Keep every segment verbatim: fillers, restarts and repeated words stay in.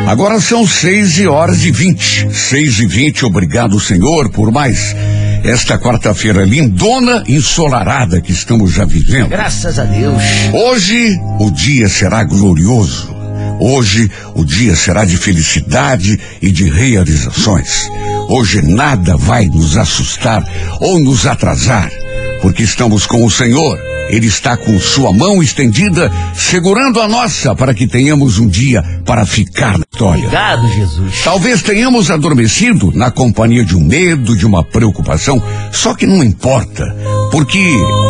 Agora são seis horas e vinte. Seis e vinte, obrigado, Senhor, por mais esta quarta-feira lindona, ensolarada que estamos já vivendo. Graças a Deus. Hoje o dia será glorioso. Hoje o dia será de felicidade e de realizações. Hoje nada vai nos assustar ou nos atrasar, porque estamos com o Senhor. Ele está com sua mão estendida, segurando a nossa, para que tenhamos um dia para ficar na vitória. Obrigado, Jesus. Talvez tenhamos adormecido na companhia de um medo, de uma preocupação, só que não importa, porque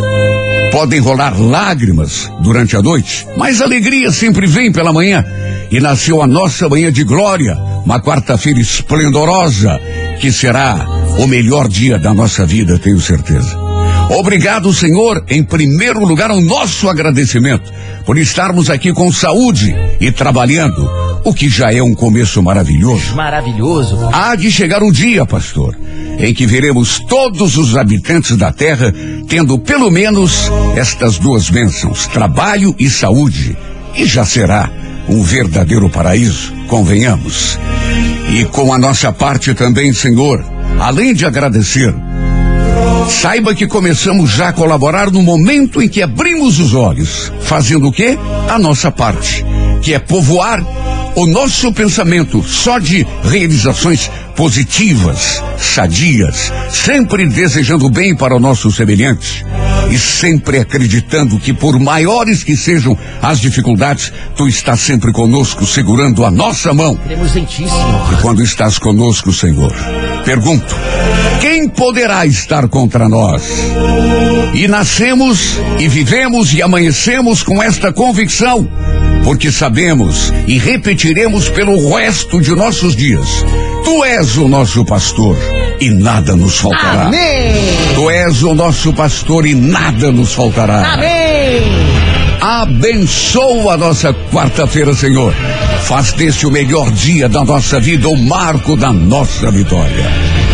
podem rolar lágrimas durante a noite, mas a alegria sempre vem pela manhã. E nasceu a nossa manhã de glória, uma quarta-feira esplendorosa, que será o melhor dia da nossa vida, tenho certeza. Obrigado, Senhor, em primeiro lugar, o nosso agradecimento por estarmos aqui com saúde e trabalhando, o que já é um começo maravilhoso. Maravilhoso. Há de chegar um dia, pastor, em que veremos todos os habitantes da terra tendo pelo menos estas duas bênçãos, trabalho e saúde, e já será um verdadeiro paraíso, convenhamos. E com a nossa parte também, Senhor, além de agradecer, saiba que começamos já a colaborar no momento em que abrimos os olhos, fazendo o quê? A nossa parte, que é povoar o nosso pensamento só de realizações positivas, sadias, sempre desejando o bem para o nosso semelhante e sempre acreditando que, por maiores que sejam as dificuldades, tu estás sempre conosco, segurando a nossa mão. Queremos em ti, Senhor. E quando estás conosco, Senhor, pergunto, quem poderá estar contra nós? E nascemos e vivemos e amanhecemos com esta convicção, porque sabemos e repetiremos pelo resto de nossos dias: tu és o nosso pastor e nada nos faltará. Amém. Tu és o nosso pastor e nada nos faltará. Amém. Abençoa a nossa quarta-feira, Senhor. Faz deste o melhor dia da nossa vida, o marco da nossa vitória.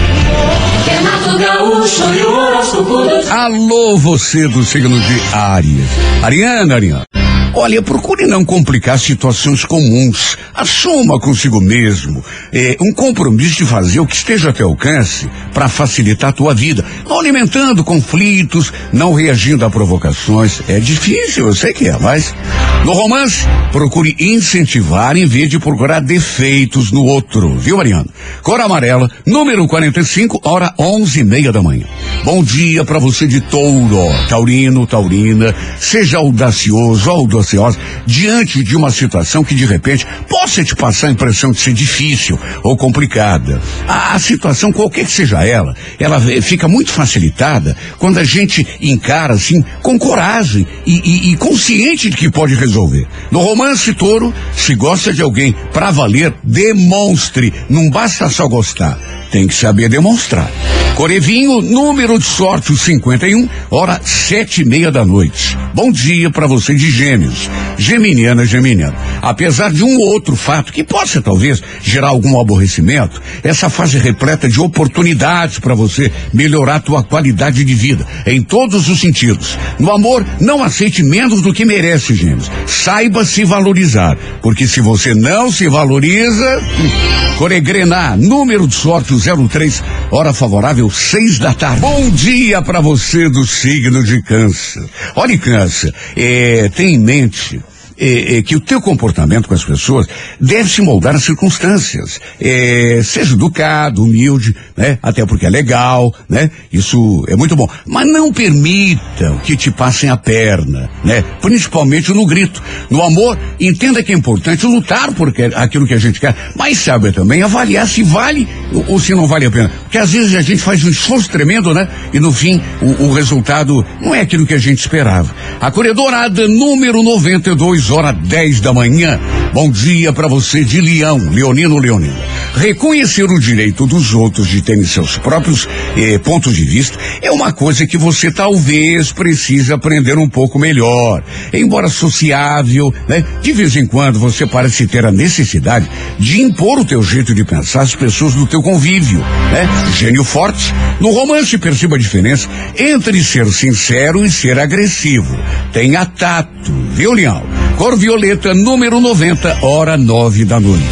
Alô, você do signo de Áries. Ariana, Ariana. Olha, procure não complicar situações comuns. Assuma consigo mesmo é, um compromisso de fazer o que esteja a teu alcance para facilitar a tua vida. Não alimentando conflitos, não reagindo a provocações. É difícil, eu sei que é, mas no romance, procure incentivar em vez de procurar defeitos no outro. Viu, Ariana? Cor amarela, número quarenta e cinco, hora onze e meia da manhã. Bom dia para você de Touro, taurino, taurina. Seja audacioso, audacioso. Diante de uma situação que de repente possa te passar a impressão de ser difícil ou complicada. A, a situação, qualquer que seja ela, ela fica muito facilitada quando a gente encara assim com coragem e, e, e consciente de que pode resolver. No romance, Touro, se gosta de alguém pra valer, demonstre. Não basta só gostar, tem que saber demonstrar. Corevinho, número de sorte o cinquenta e um, hora sete e meia da noite. Bom dia para você de Gêmeos. Geminiana, Geminiano. Apesar de um ou outro fato que possa talvez gerar algum aborrecimento, essa fase repleta de oportunidades para você melhorar a tua qualidade de vida, em todos os sentidos. No amor, não aceite menos do que merece, Gêmeos. Saiba se valorizar, porque se você não se valoriza... Coregrenar, número de sorte o zero três, hora favorável seis da tarde. Bom dia para você do signo de Câncer. Olha, Câncer, é, tem em mente É, é, que o teu comportamento com as pessoas deve se moldar às circunstâncias. É, seja educado, humilde, né? Até porque é legal, né? Isso é muito bom. Mas não permitam que te passem a perna, né? Principalmente no grito. No amor, entenda que é importante lutar por aquilo que a gente quer, mas saiba também avaliar se vale ou, ou se não vale a pena. Porque às vezes a gente faz um esforço tremendo, né? E no fim, o, o resultado não é aquilo que a gente esperava. A Cor Dourada, número noventa e dois, hora dez da manhã. Bom dia para você de Leão, Leonino, Leonino. Reconhecer o direito dos outros de terem seus próprios eh, pontos de vista é uma coisa que você talvez precise aprender um pouco melhor. Embora sociável, né? De vez em quando você parece ter a necessidade de impor o teu jeito de pensar às pessoas do teu convívio, né? Gênio forte. No romance, perceba a diferença entre ser sincero e ser agressivo. Tenha tato, viu, Leão? Cor violeta, número noventa, hora nove da noite.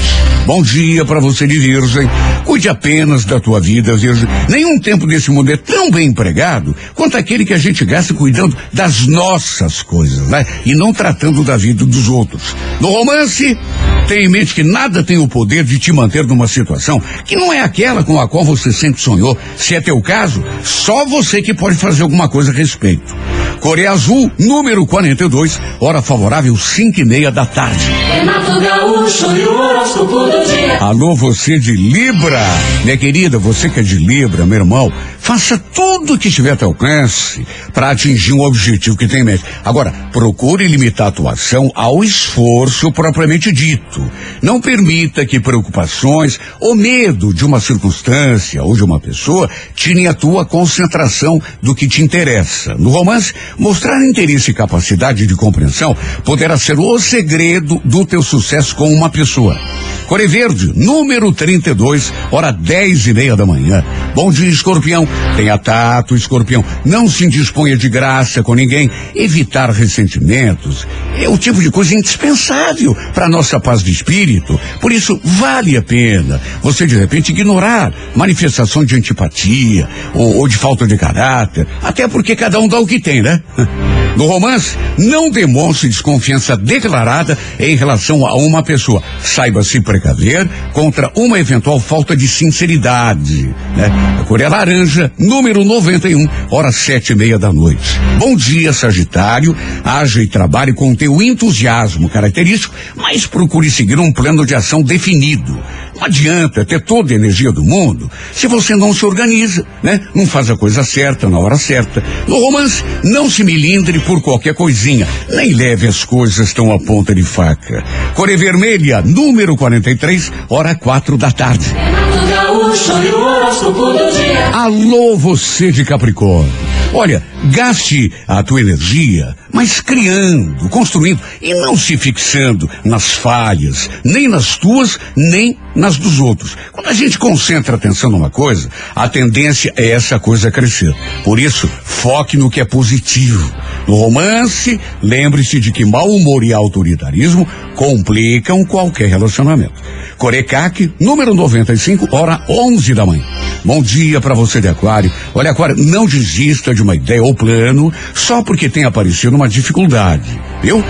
Bom dia para você de Virgem. Cuide apenas da tua vida, Virgem. Nenhum tempo desse mundo é tão bem empregado quanto aquele que a gente gasta cuidando das nossas coisas, né? E não tratando da vida dos outros. No romance, tenha em mente que nada tem o poder de te manter numa situação que não é aquela com a qual você sempre sonhou. Se é teu caso, só você que pode fazer alguma coisa a respeito. Coreia Azul, número quarenta e dois, hora favorável, cinco e meia da tarde. Renato Gaúcho e o horóscopo do dia. Alô, você de Libra, minha querida, você que é de Libra, meu irmão, faça tudo o que estiver a teu alcance para atingir um objetivo que tem em mente. Agora, procure limitar a tua ação ao esforço propriamente dito. Não permita que preocupações ou medo de uma circunstância ou de uma pessoa tirem a tua concentração do que te interessa. No romance, mostrar interesse e capacidade de compreensão poderá ser o segredo do teu sucesso com uma pessoa. Cor Verde, número trinta e dois, hora dez e meia da manhã. Bom dia, Escorpião. Tenha tato, Escorpião. Não se indisponha de graça com ninguém. Evitar ressentimentos é o tipo de coisa indispensável para nossa paz de espírito. Por isso, vale a pena você, de repente, ignorar manifestações de antipatia ou, ou de falta de caráter. Até porque cada um dá o que tem, né? No romance, não demonstre desconfiança declarada em relação a uma pessoa. Saiba se precaver contra uma eventual falta de sinceridade, né? A cor é laranja, número noventa e um, hora sete e meia da noite. Bom dia, Sagitário. Haja e trabalhe com teu entusiasmo característico, mas procure seguir um plano de ação definido. Não adianta ter toda a energia do mundo se você não se organiza, né? Não faz a coisa certa na hora certa. No romance, não se milindre por qualquer coisinha, nem leve as coisas tão à ponta de faca. Cor Vermelha, número quarenta e três, hora quatro da tarde. Renato Gaúcho e o horóscopo do dia. Alô, você de Capricórnio. Olha, gaste a tua energia, mas criando, construindo e não se fixando nas falhas, nem nas tuas, nem nas dos outros. Quando a gente concentra a atenção numa coisa, a tendência é essa coisa crescer. Por isso, foque no que é positivo. No romance, lembre-se de que mau humor e autoritarismo complicam qualquer relacionamento. Corecaque, número noventa e cinco, hora onze da manhã. Bom dia para você de Aquário. Olha, Aquário, não desista de uma ideia ou plano só porque tem aparecido uma dificuldade, viu?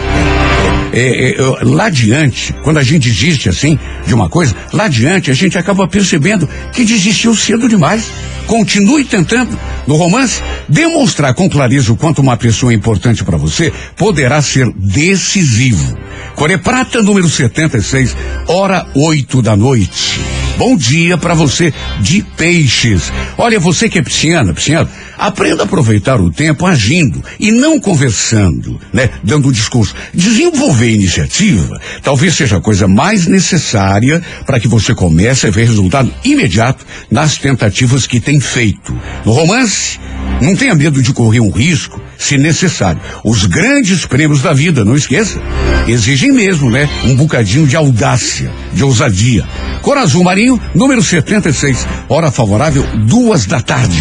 É, é, é, lá adiante, quando a gente desiste assim de uma coisa, lá adiante a gente acaba percebendo que desistiu cedo demais. Continue tentando. No romance, demonstrar com clareza o quanto uma pessoa é importante para você poderá ser decisivo. Core Prata, número setenta e seis, hora oito da noite. Bom dia para você de Peixes. Olha, você que é pisciana, pisciano, aprenda a aproveitar o tempo agindo e não conversando, né? Dando um discurso. Desenvolver iniciativa talvez seja a coisa mais necessária para que você comece a ver resultado imediato nas tentativas que tem feito. No romance, não tenha medo de correr um risco, se necessário. Os grandes prêmios da vida, não esqueça, exigem mesmo, né? Um bocadinho de audácia, de ousadia. Cor Azul Marinho, número setenta e seis, hora favorável, duas da tarde.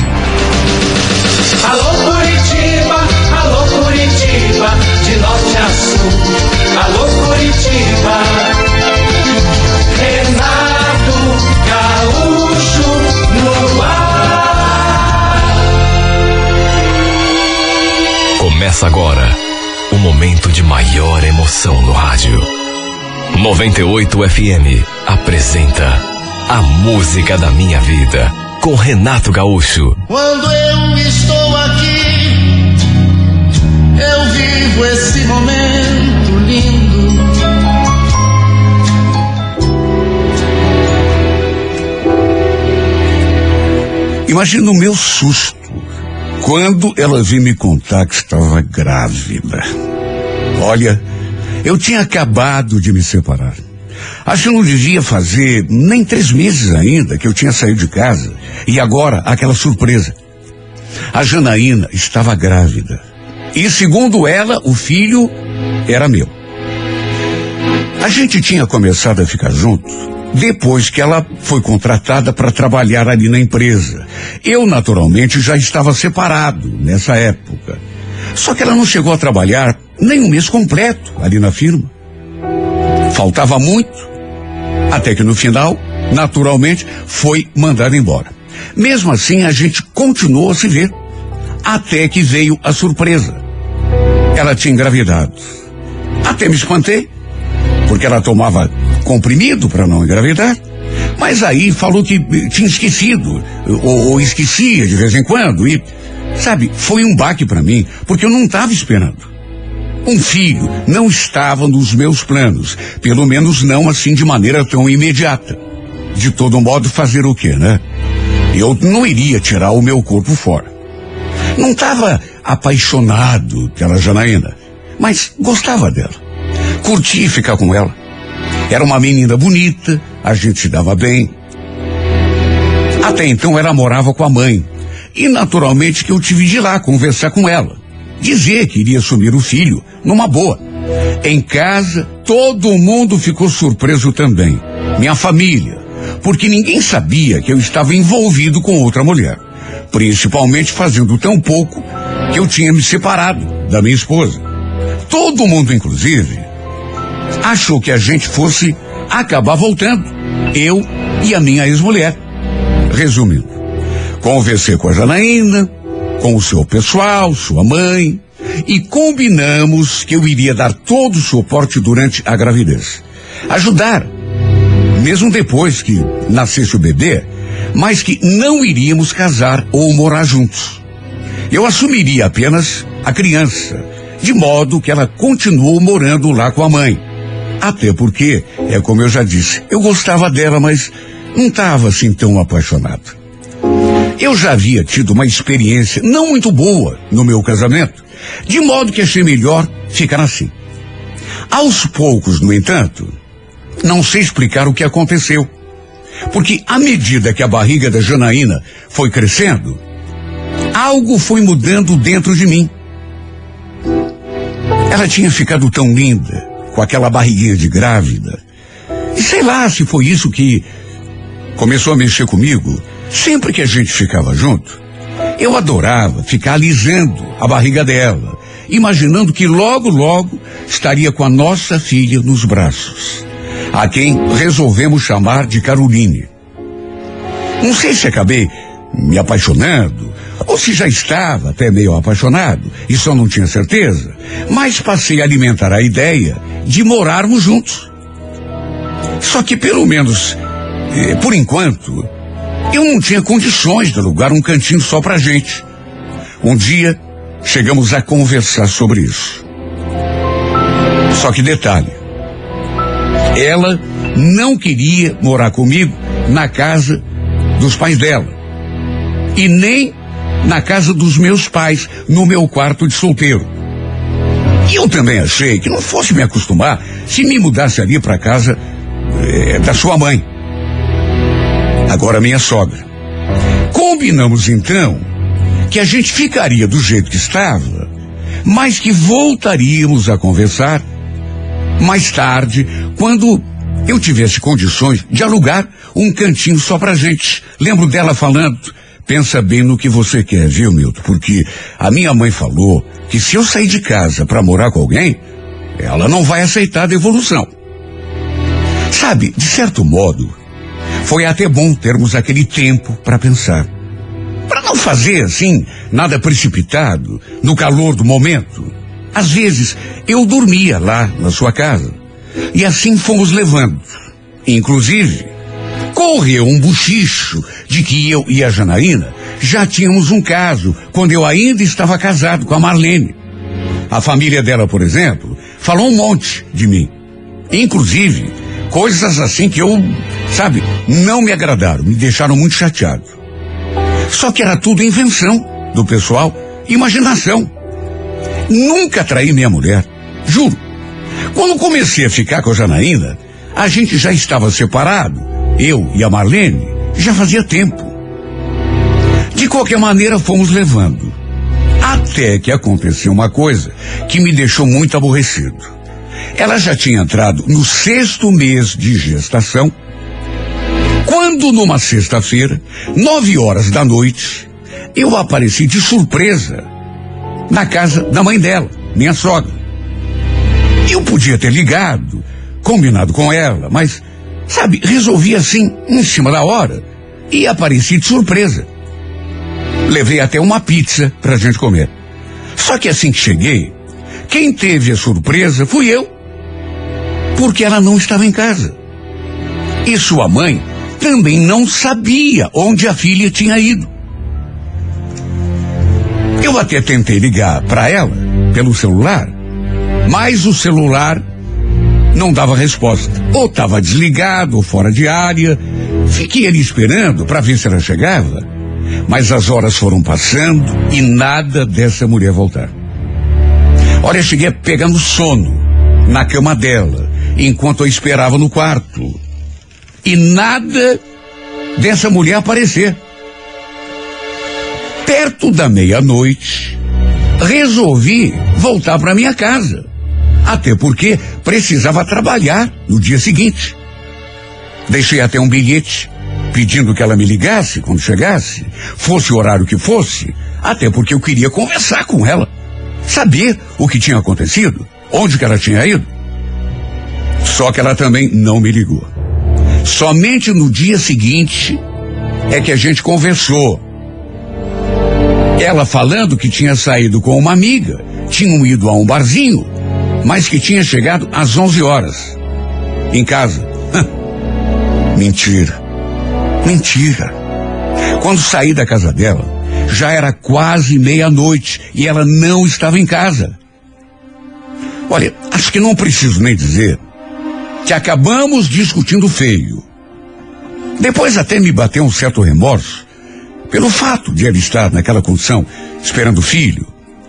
Alô Curitiba, alô Curitiba, de norte a sul. Alô Curitiba, Renato Gaúcho no ar. Começa agora o momento de maior emoção no rádio. noventa e oito F M apresenta A Música da Minha Vida, com Renato Gaúcho. Quando eu estou aqui, eu vivo esse momento lindo. Imagina o meu susto quando ela veio me contar que estava grávida. Olha, eu tinha acabado de me separar. Acho que não devia fazer nem três meses ainda que eu tinha saído de casa. E agora, aquela surpresa. A Janaína estava grávida. E segundo ela, o filho era meu. A gente tinha começado a ficar junto depois que ela foi contratada para trabalhar ali na empresa. Eu, naturalmente, já estava separado nessa época. Só que ela não chegou a trabalhar nem um mês completo ali na firma. Faltava muito. Até que no final, naturalmente, foi mandada embora. Mesmo assim, a gente continuou a se ver. Até que veio a surpresa. Ela tinha engravidado. Até me espantei, porque ela tomava comprimido para não engravidar. Mas aí falou que tinha esquecido, ou, ou esquecia de vez em quando. E, sabe, foi um baque para mim, porque eu não estava esperando. Um filho não estava nos meus planos, pelo menos não assim de maneira tão imediata. De todo modo, fazer o quê, né? Eu não iria tirar o meu corpo fora. Não estava apaixonado pela Janaína, mas gostava dela. Curtia ficar com ela. Era uma menina bonita, a gente se dava bem. Até então ela morava com a mãe. E naturalmente que eu tive de ir lá conversar com ela. Dizer que iria assumir o filho numa boa. Em casa, todo mundo ficou surpreso também. Minha família. Porque ninguém sabia que eu estava envolvido com outra mulher. Principalmente fazendo tão pouco que eu tinha me separado da minha esposa. Todo mundo, inclusive, achou que a gente fosse acabar voltando. Eu e a minha ex-mulher. Resumindo, conversei com a Janaína, com o seu pessoal, sua mãe, e combinamos que eu iria dar todo o suporte durante a gravidez. Ajudar, mesmo depois que nascesse o bebê, mas que não iríamos casar ou morar juntos. Eu assumiria apenas a criança, de modo que ela continuou morando lá com a mãe. Até porque, é como eu já disse, eu gostava dela, mas não estava assim tão apaixonado. Eu já havia tido uma experiência não muito boa no meu casamento, de modo que achei melhor ficar assim. Aos poucos, no entanto, não sei explicar o que aconteceu. Porque à medida que a barriga da Janaína foi crescendo, algo foi mudando dentro de mim. Ela tinha ficado tão linda, com aquela barriguinha de grávida. E sei lá se foi isso que começou a mexer comigo. Sempre que a gente ficava junto, eu adorava ficar alisando a barriga dela, imaginando que logo, logo estaria com a nossa filha nos braços, a quem resolvemos chamar de Caroline. Não sei se acabei me apaixonando, ou se já estava até meio apaixonado, e só não tinha certeza, mas passei a alimentar a ideia de morarmos juntos. Só que pelo menos, eh, por enquanto, eu não tinha condições de alugar um cantinho só pra gente. Um dia, chegamos a conversar sobre isso. Só que detalhe, ela não queria morar comigo na casa dos pais dela. E nem na casa dos meus pais, no meu quarto de solteiro. E eu também achei que não fosse me acostumar se me mudasse ali para casa eh, da sua mãe. Agora minha sogra. Combinamos então que a gente ficaria do jeito que estava, mas que voltaríamos a conversar mais tarde, quando eu tivesse condições de alugar um cantinho só pra gente. Lembro dela falando: pensa bem no que você quer, viu, Milton? Porque a minha mãe falou que se eu sair de casa para morar com alguém, ela não vai aceitar a devolução. Sabe, de certo modo, foi até bom termos aquele tempo para pensar. Para não fazer, assim, nada precipitado, no calor do momento. Às vezes, eu dormia lá na sua casa. E assim fomos levando. Inclusive, correu um bochicho de que eu e a Janaína já tínhamos um caso, quando eu ainda estava casado com a Marlene. A família dela, por exemplo, falou um monte de mim. Inclusive, coisas assim que eu, sabe, não me agradaram, me deixaram muito chateado. Só que era tudo invenção do pessoal, imaginação. Nunca traí minha mulher, juro. Quando comecei a ficar com a Janaína, a gente já estava separado, eu e a Marlene, já fazia tempo. De qualquer maneira, fomos levando. Até que aconteceu uma coisa que me deixou muito aborrecido. Ela já tinha entrado no sexto mês de gestação, quando numa sexta-feira, nove horas da noite, eu apareci de surpresa na casa da mãe dela, minha sogra. Eu podia ter ligado, combinado com ela, mas, Sabe, resolvi assim, em cima da hora, e apareci de surpresa. Levei até uma pizza pra gente comer. Só que assim que cheguei, quem teve a surpresa fui eu, porque ela não estava em casa. E sua mãe também não sabia onde a filha tinha ido. Eu até tentei ligar para ela pelo celular, mas o celular não dava resposta. Ou estava desligado, ou fora de área. Fiquei ali esperando para ver se ela chegava, mas as horas foram passando e nada dessa mulher voltar. Olha, eu cheguei pegando sono na cama dela, enquanto eu esperava no quarto. E nada dessa mulher aparecer. Perto da meia-noite, resolvi voltar para minha casa. Até porque precisava trabalhar no dia seguinte. Deixei até um bilhete pedindo que ela me ligasse quando chegasse, fosse o horário que fosse, até porque eu queria conversar com ela, saber o que tinha acontecido, onde que ela tinha ido. Só que ela também não me ligou. Somente no dia seguinte é que a gente conversou. Ela falando que tinha saído com uma amiga, tinham ido a um barzinho, mas que tinha chegado às onze horas em casa. Mentira. Mentira. Quando saí da casa dela, já era quase meia-noite e ela não estava em casa. Olha, acho que não preciso nem dizer que acabamos discutindo feio. Depois até me bateu um certo remorso pelo fato de ela estar naquela condição, esperando o filho.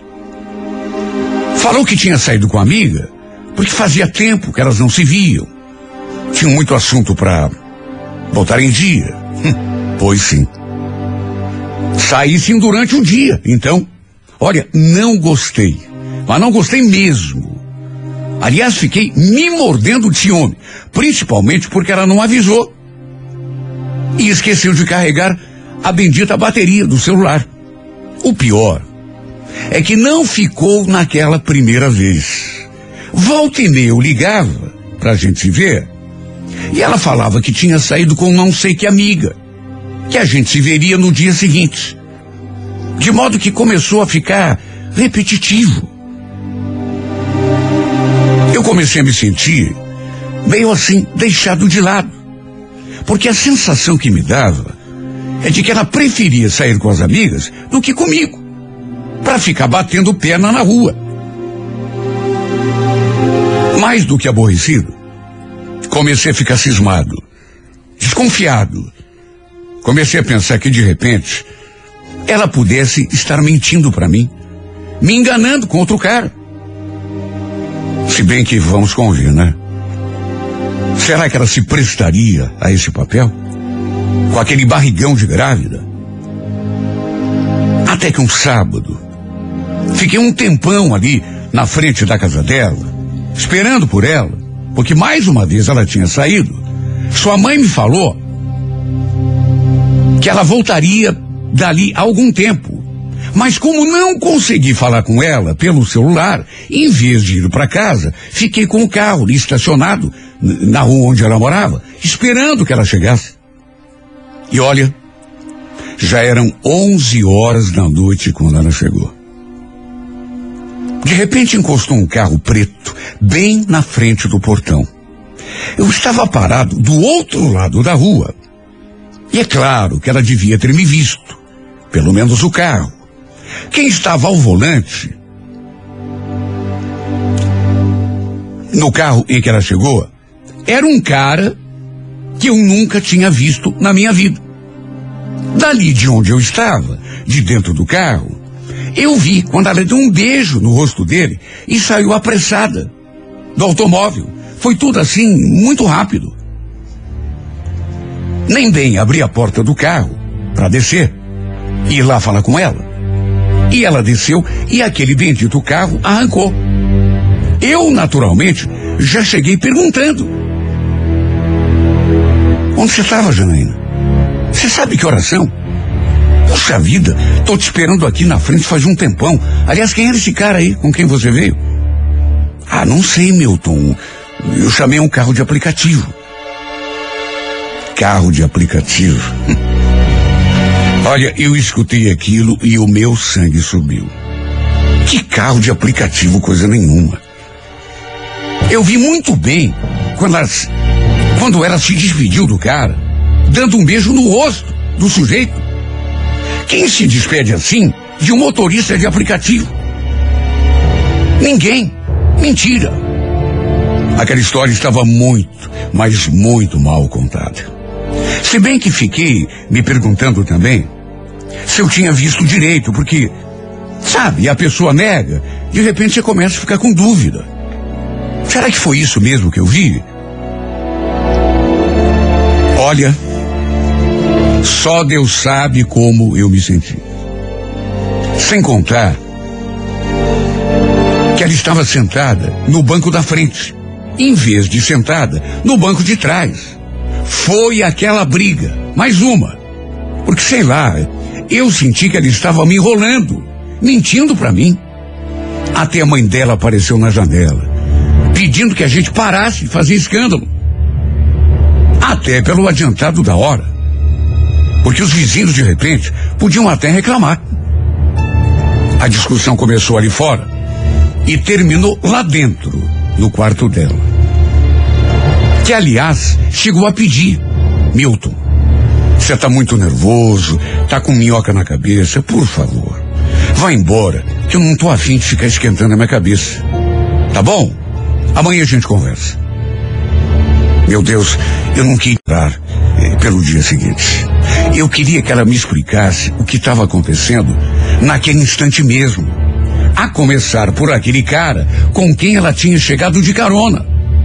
Falou que tinha saído com a amiga porque fazia tempo que elas não se viam. Tinham muito assunto para botar em dia. Hum, pois sim. Saí sim durante o dia, então. Olha, não gostei. Mas não gostei mesmo. Aliás, fiquei me mordendo de ciúme, principalmente porque ela não avisou. E esqueceu de carregar a bendita bateria do celular. O pior é que não ficou naquela primeira vez. Volta e meia eu ligava pra gente se ver, e ela falava que tinha saído com não sei que amiga, que a gente se veria no dia seguinte. De modo que começou a ficar repetitivo. Eu comecei a me sentir meio assim, deixado de lado. Porque a sensação que me dava é de que ela preferia sair com as amigas do que comigo, para ficar batendo perna na rua. Mais do que aborrecido, comecei a ficar cismado, desconfiado. Comecei a pensar que de repente ela pudesse estar mentindo para mim, me enganando com outro cara. Se bem que vamos convir, né? Será que ela se prestaria a esse papel? Com aquele barrigão de grávida? Até que um sábado, fiquei um tempão ali na frente da casa dela, esperando por ela, porque mais uma vez ela tinha saído. Sua mãe me falou que ela voltaria dali a algum tempo. Mas como não consegui falar com ela pelo celular, em vez de ir para casa, fiquei com o carro ali estacionado na rua onde ela morava, esperando que ela chegasse. E olha, já eram onze horas da noite quando ela chegou. De repente encostou um carro preto bem na frente do portão. Eu estava parado do outro lado da rua. E é claro que ela devia ter me visto, pelo menos o carro. Quem estava ao volante, no carro em que ela chegou, era um cara que eu nunca tinha visto na minha vida. Dali de onde eu estava, de dentro do carro, eu vi quando ela deu um beijo no rosto dele e saiu apressada do automóvel. Foi tudo assim, muito rápido. Nem bem abri a porta do carro para descer e ir lá falar com ela. E ela desceu e aquele bendito carro arrancou. Eu, naturalmente, já cheguei perguntando: onde você estava, Janaína? Você sabe que horas são? Puxa vida, tô te esperando aqui na frente faz um tempão. Aliás, quem era esse cara aí com quem você veio? Ah, não sei, Milton. Eu chamei um carro de aplicativo. Carro de aplicativo. Olha, eu escutei aquilo e o meu sangue subiu. Que carro de aplicativo, coisa nenhuma. Eu vi muito bem quando ela, quando ela se despediu do cara, dando um beijo no rosto do sujeito. Quem se despede assim de um motorista de aplicativo? Ninguém. Mentira. Aquela história estava muito, mas muito mal contada. Se bem que fiquei me perguntando também se eu tinha visto direito, porque, sabe, a pessoa nega, de repente você começa a ficar com dúvida. Será que foi isso mesmo que eu vi? Olha, só Deus sabe como eu me senti. Sem contar que ela estava sentada no banco da frente, em vez de sentada no banco de trás. Foi aquela briga, mais uma. Porque, sei lá, eu senti que ela estava me enrolando, mentindo pra mim. Até a mãe dela apareceu na janela, pedindo que a gente parasse de fazer escândalo. Até pelo adiantado da hora. Porque os vizinhos, de repente, podiam até reclamar. A discussão começou ali fora e terminou lá dentro, no quarto dela. Que, aliás, chegou a pedir: Milton, você tá muito nervoso, tá com minhoca na cabeça, por favor, vá embora, que eu não tô afim de ficar esquentando a minha cabeça. Tá bom? Amanhã a gente conversa. Meu Deus, eu não queria entrar eh, pelo dia seguinte. Eu queria que ela me explicasse o que estava acontecendo naquele instante mesmo. A começar por aquele cara com quem ela tinha chegado de carona.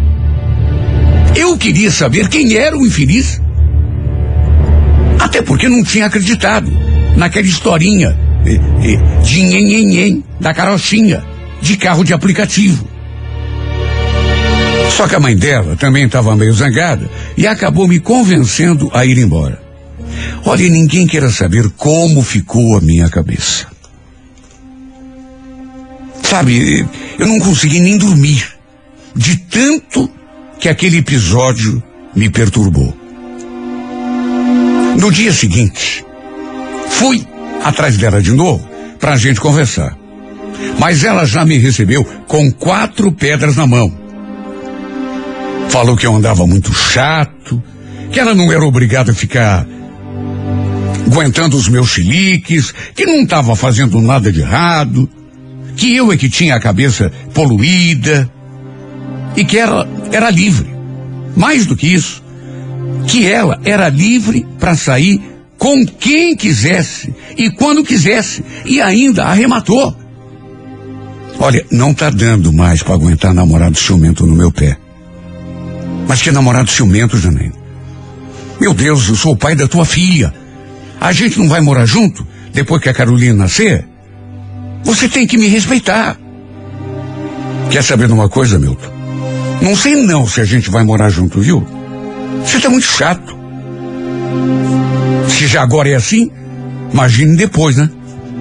Eu queria saber quem era o infeliz. Até porque não tinha acreditado naquela historinha eh, eh, de nhen-nhen-nhen, da carochinha, de carro de aplicativo. Só que a mãe dela também estava meio zangada e acabou me convencendo a ir embora. Olha, ninguém queira saber como ficou a minha cabeça. Sabe, eu não consegui nem dormir, de tanto que aquele episódio me perturbou. No dia seguinte, fui atrás dela de novo pra gente conversar. Mas ela já me recebeu com quatro pedras na mão. Falou que eu andava muito chato, que ela não era obrigada a ficar aguentando os meus chiliques, que não estava fazendo nada de errado, que eu é que tinha a cabeça poluída e que ela era livre. Mais do que isso, que ela era livre para sair com quem quisesse e quando quisesse, e ainda arrematou. Olha, não tá dando mais para aguentar namorado ciumento no meu pé. Mas que namorado ciumento, Janine? Meu Deus, eu sou o pai da tua filha. A gente não vai morar junto depois que a Carolina nascer? Você tem que me respeitar. Quer saber de uma coisa, Milton? Não sei não se a gente vai morar junto, viu? Você tá muito chato. Se já agora é assim, imagine depois, né?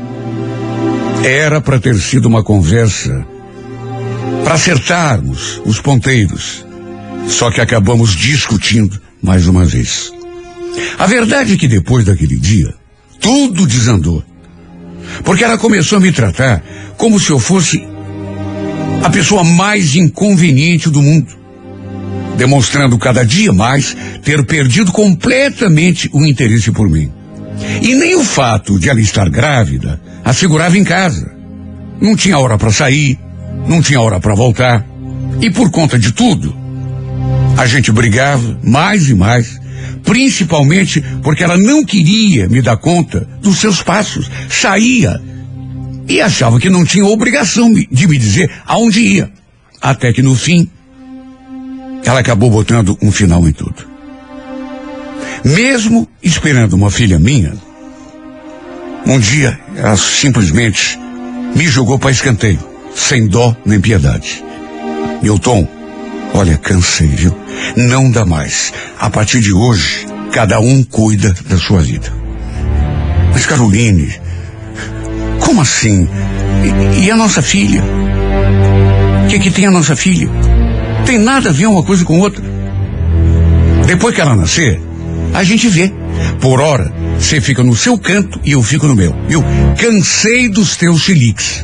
Era para ter sido uma conversa para acertarmos os ponteiros. Só que acabamos discutindo mais uma vez. A verdade é que depois daquele dia, tudo desandou. Porque ela começou a me tratar como se eu fosse a pessoa mais inconveniente do mundo, demonstrando cada dia mais ter perdido completamente o interesse por mim. E nem o fato de ela estar grávida a segurava em casa. Não tinha hora para sair, não tinha hora para voltar. E por conta de tudo, a gente brigava mais e mais, principalmente porque ela não queria me dar conta dos seus passos. Saía e achava que não tinha obrigação de me dizer aonde ia. Até que no fim, ela acabou botando um final em tudo. Mesmo esperando uma filha minha, um dia ela simplesmente me jogou para escanteio, sem dó nem piedade. Milton, olha, cansei, viu? Não dá mais. A partir de hoje, cada um cuida da sua vida. Mas, Caroline, como assim? E, e a nossa filha? O que que tem a nossa filha? Tem nada a ver uma coisa com outra. Depois que ela nascer, a gente vê. Por hora, você fica no seu canto e eu fico no meu. Eu cansei dos teus chiliques.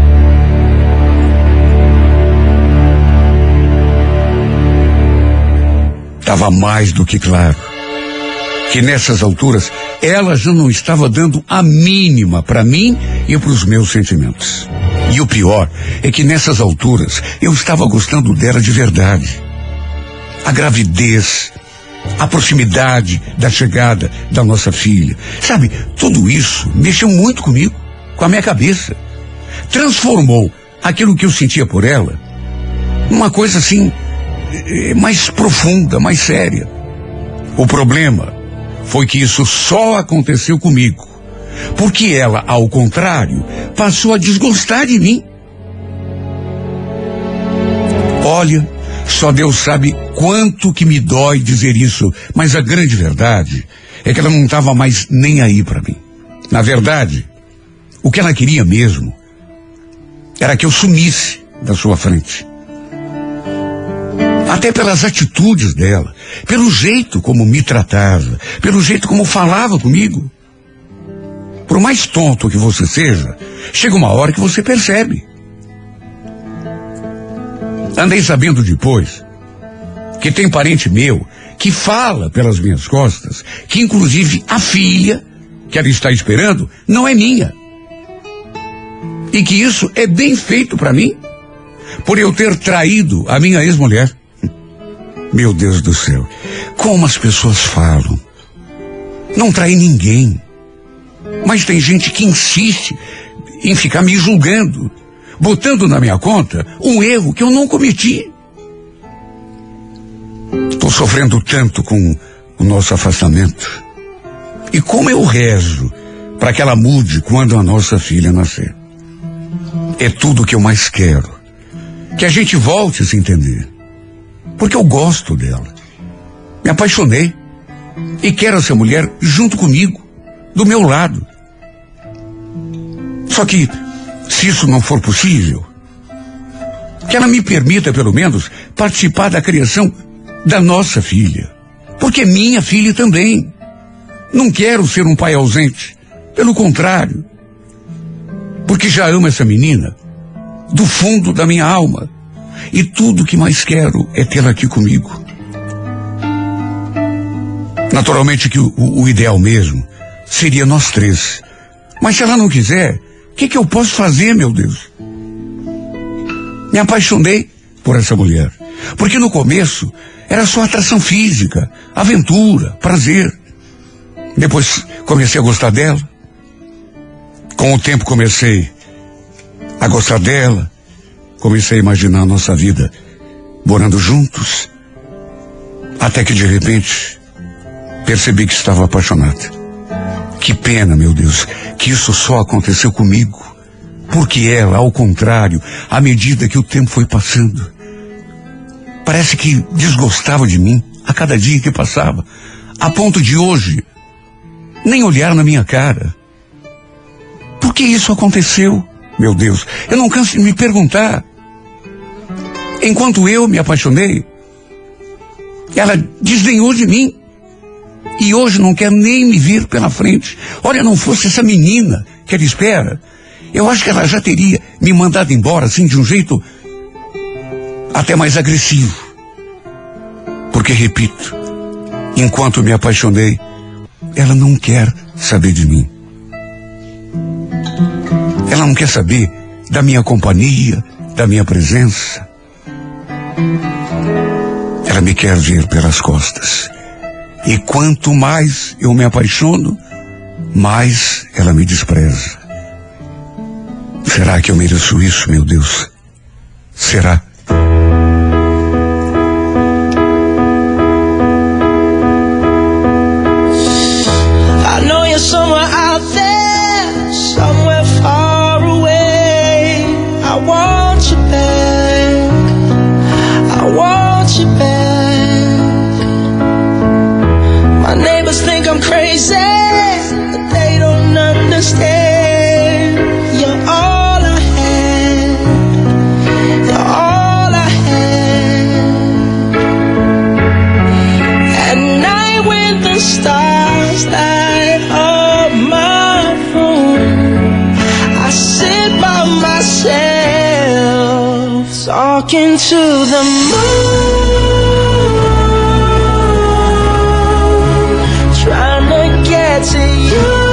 Estava mais do que claro que nessas alturas ela já não estava dando a mínima para mim e para os meus sentimentos. E o pior é que nessas alturas eu estava gostando dela de verdade. A gravidez, a proximidade da chegada da nossa filha, sabe, tudo isso mexeu muito comigo, com a minha cabeça. Transformou aquilo que eu sentia por ela numa coisa assim, mais profunda, mais séria. O problema foi que isso só aconteceu comigo, porque ela, ao contrário, passou a desgostar de mim. Olha, só Deus sabe quanto que me dói dizer isso, mas a grande verdade é que ela não estava mais nem aí para mim. Na verdade, o que ela queria mesmo era que eu sumisse da sua frente. Até pelas atitudes dela, pelo jeito como me tratava, pelo jeito como falava comigo. Por mais tonto que você seja, chega uma hora que você percebe. Andei sabendo depois que tem parente meu que fala pelas minhas costas que inclusive a filha que ela está esperando não é minha. E que isso é bem feito para mim, por eu ter traído a minha ex-mulher. Meu Deus do céu, como as pessoas falam. Não traí ninguém. Mas tem gente que insiste em ficar me julgando, botando na minha conta um erro que eu não cometi. Estou sofrendo tanto com o nosso afastamento. E como eu rezo para que ela mude quando a nossa filha nascer. É tudo o que eu mais quero. Que a gente volte a se entender. Porque eu gosto dela. Me apaixonei. E quero essa mulher junto comigo, do meu lado. Só que, se isso não for possível, que ela me permita, pelo menos, participar da criação da nossa filha. Porque é minha filha também. Não quero ser um pai ausente. Pelo contrário. Porque já amo essa menina do fundo da minha alma. E tudo que mais quero é tê-la aqui comigo. Naturalmente que o, o ideal mesmo seria nós três. Mas se ela não quiser, o que, que eu posso fazer, meu Deus? Me apaixonei por essa mulher. Porque no começo era só atração física, aventura, prazer. Depois comecei a gostar dela. Com o tempo comecei a gostar dela. Comecei a imaginar a nossa vida morando juntos. Até que de repente percebi que estava apaixonada. Que pena, meu Deus, que isso só aconteceu comigo. Porque ela, ao contrário, à medida que o tempo foi passando, parece que desgostava de mim a cada dia que passava. A ponto de hoje nem olhar na minha cara. Por que isso aconteceu? Meu Deus, eu não canso de me perguntar. Enquanto eu me apaixonei, ela desdenhou de mim. E hoje não quer nem me vir pela frente. Olha, não fosse essa menina que ela espera, eu acho que ela já teria me mandado embora, assim, de um jeito até mais agressivo. Porque, repito, enquanto me apaixonei, ela não quer saber de mim. Ela não quer saber da minha companhia, da minha presença. Ela me quer ver pelas costas. E quanto mais eu me apaixono, mais ela me despreza. Será que eu mereço isso, meu Deus? Será? I know you're somewhere out there, somewhere far away. I want you back. I want you back. My neighbors think I'm crazy, but they don't understand. You're all I had. You're all talking to the moon, trying to get to you.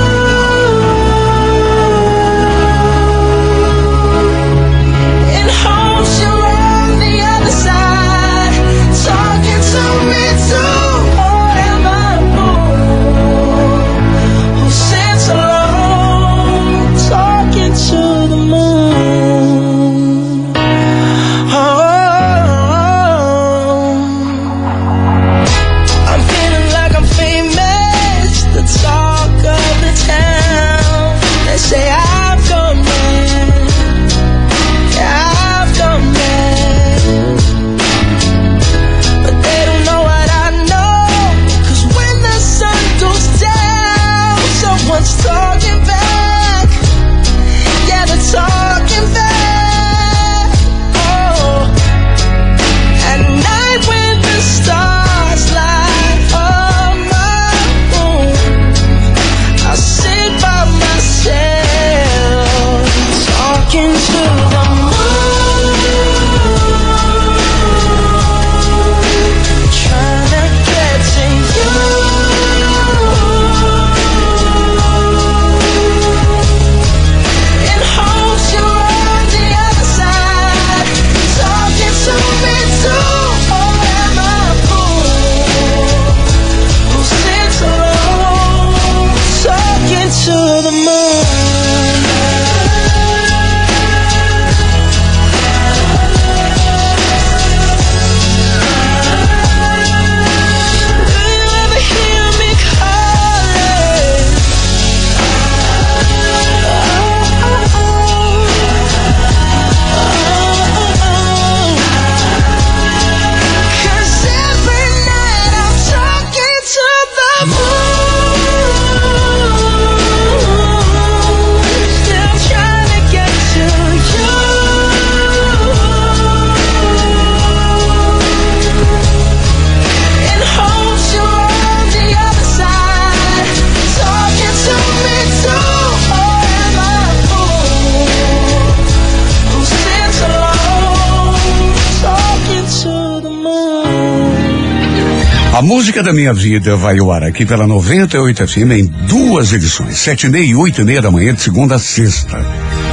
A música da minha vida vai ao ar aqui pela noventa e oito F M em duas edições, sete e meia e oito e meia da manhã, de segunda a sexta.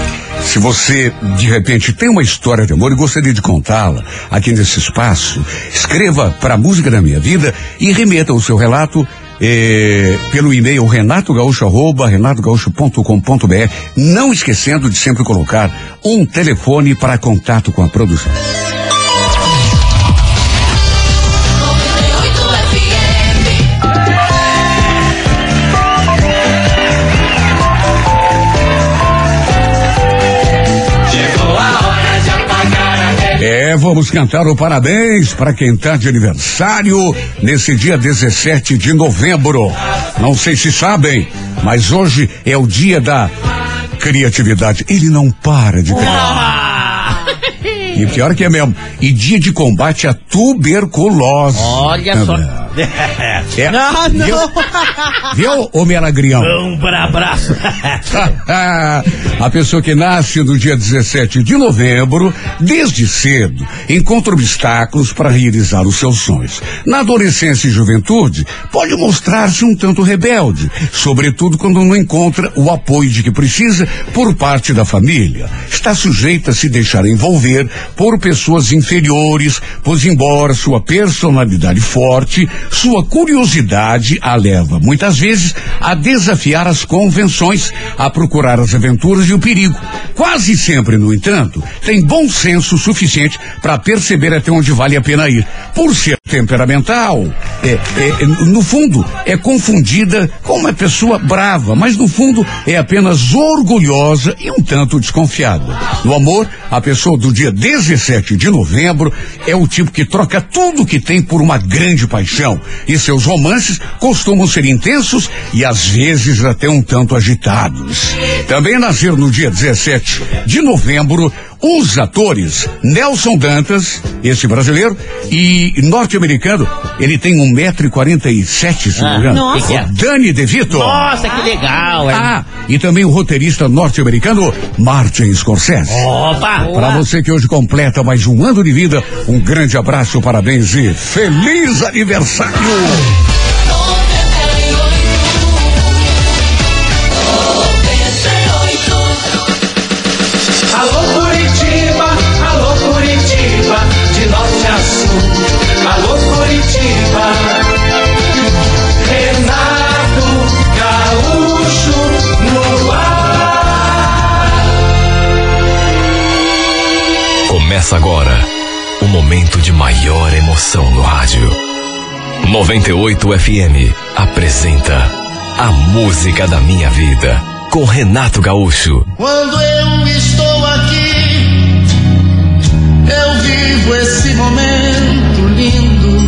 Se você, de repente, tem uma história de amor e gostaria de contá-la aqui nesse espaço, escreva para a música da minha vida e remeta o seu relato eh, pelo e-mail renato gaúcho arroba renato gaúcho ponto com ponto b r, não esquecendo de sempre colocar um telefone para contato com a produção. É, vamos cantar o parabéns para quem está de aniversário nesse dia dezessete de novembro. Não sei se sabem, mas hoje é o dia da criatividade. Ele não para de criar. E pior que é mesmo. E dia de combate à tuberculose. Olha só. É. Ah, não. Viu, viu ô Melagrião? Um para abraço. A pessoa que nasce no dia dezessete de novembro, desde cedo, encontra obstáculos para realizar os seus sonhos. Na adolescência e juventude, pode mostrar-se um tanto rebelde, sobretudo quando não encontra o apoio de que precisa por parte da família. Está sujeita a se deixar envolver por pessoas inferiores, pois embora sua personalidade forte, sua curiosidade a leva, muitas vezes, a desafiar as convenções, a procurar as aventuras e o perigo. Quase sempre, no entanto, tem bom senso suficiente para perceber até onde vale a pena ir. Por ser temperamental, é, é, no fundo, é confundida com uma pessoa brava, mas no fundo é apenas orgulhosa e um tanto desconfiada. No amor, a pessoa do dia dezessete de novembro é o tipo que troca tudo que tem por uma grande paixão. E seus romances costumam ser intensos e às vezes até um tanto agitados. Também nascer no dia dezessete de novembro Os atores Nelson Dantas, esse brasileiro, e norte-americano, ele tem um metro e quarenta e sete, se não me engano. Nossa. É? Danny DeVito. Nossa, que legal, hein? Ah, e também o roteirista norte-americano Martin Scorsese. Opa! Para você que hoje completa mais um ano de vida, um grande abraço, parabéns e feliz aniversário! Alô Curitiba, alô Curitiba, de norte a sul. Alô Curitiba, Renato Gaúcho no ar. Começa agora o momento de maior emoção no rádio. noventa e oito F M apresenta A Música da Minha Vida, com Renato Gaúcho. Quando eu estou aqui, eu vivo esse momento lindo.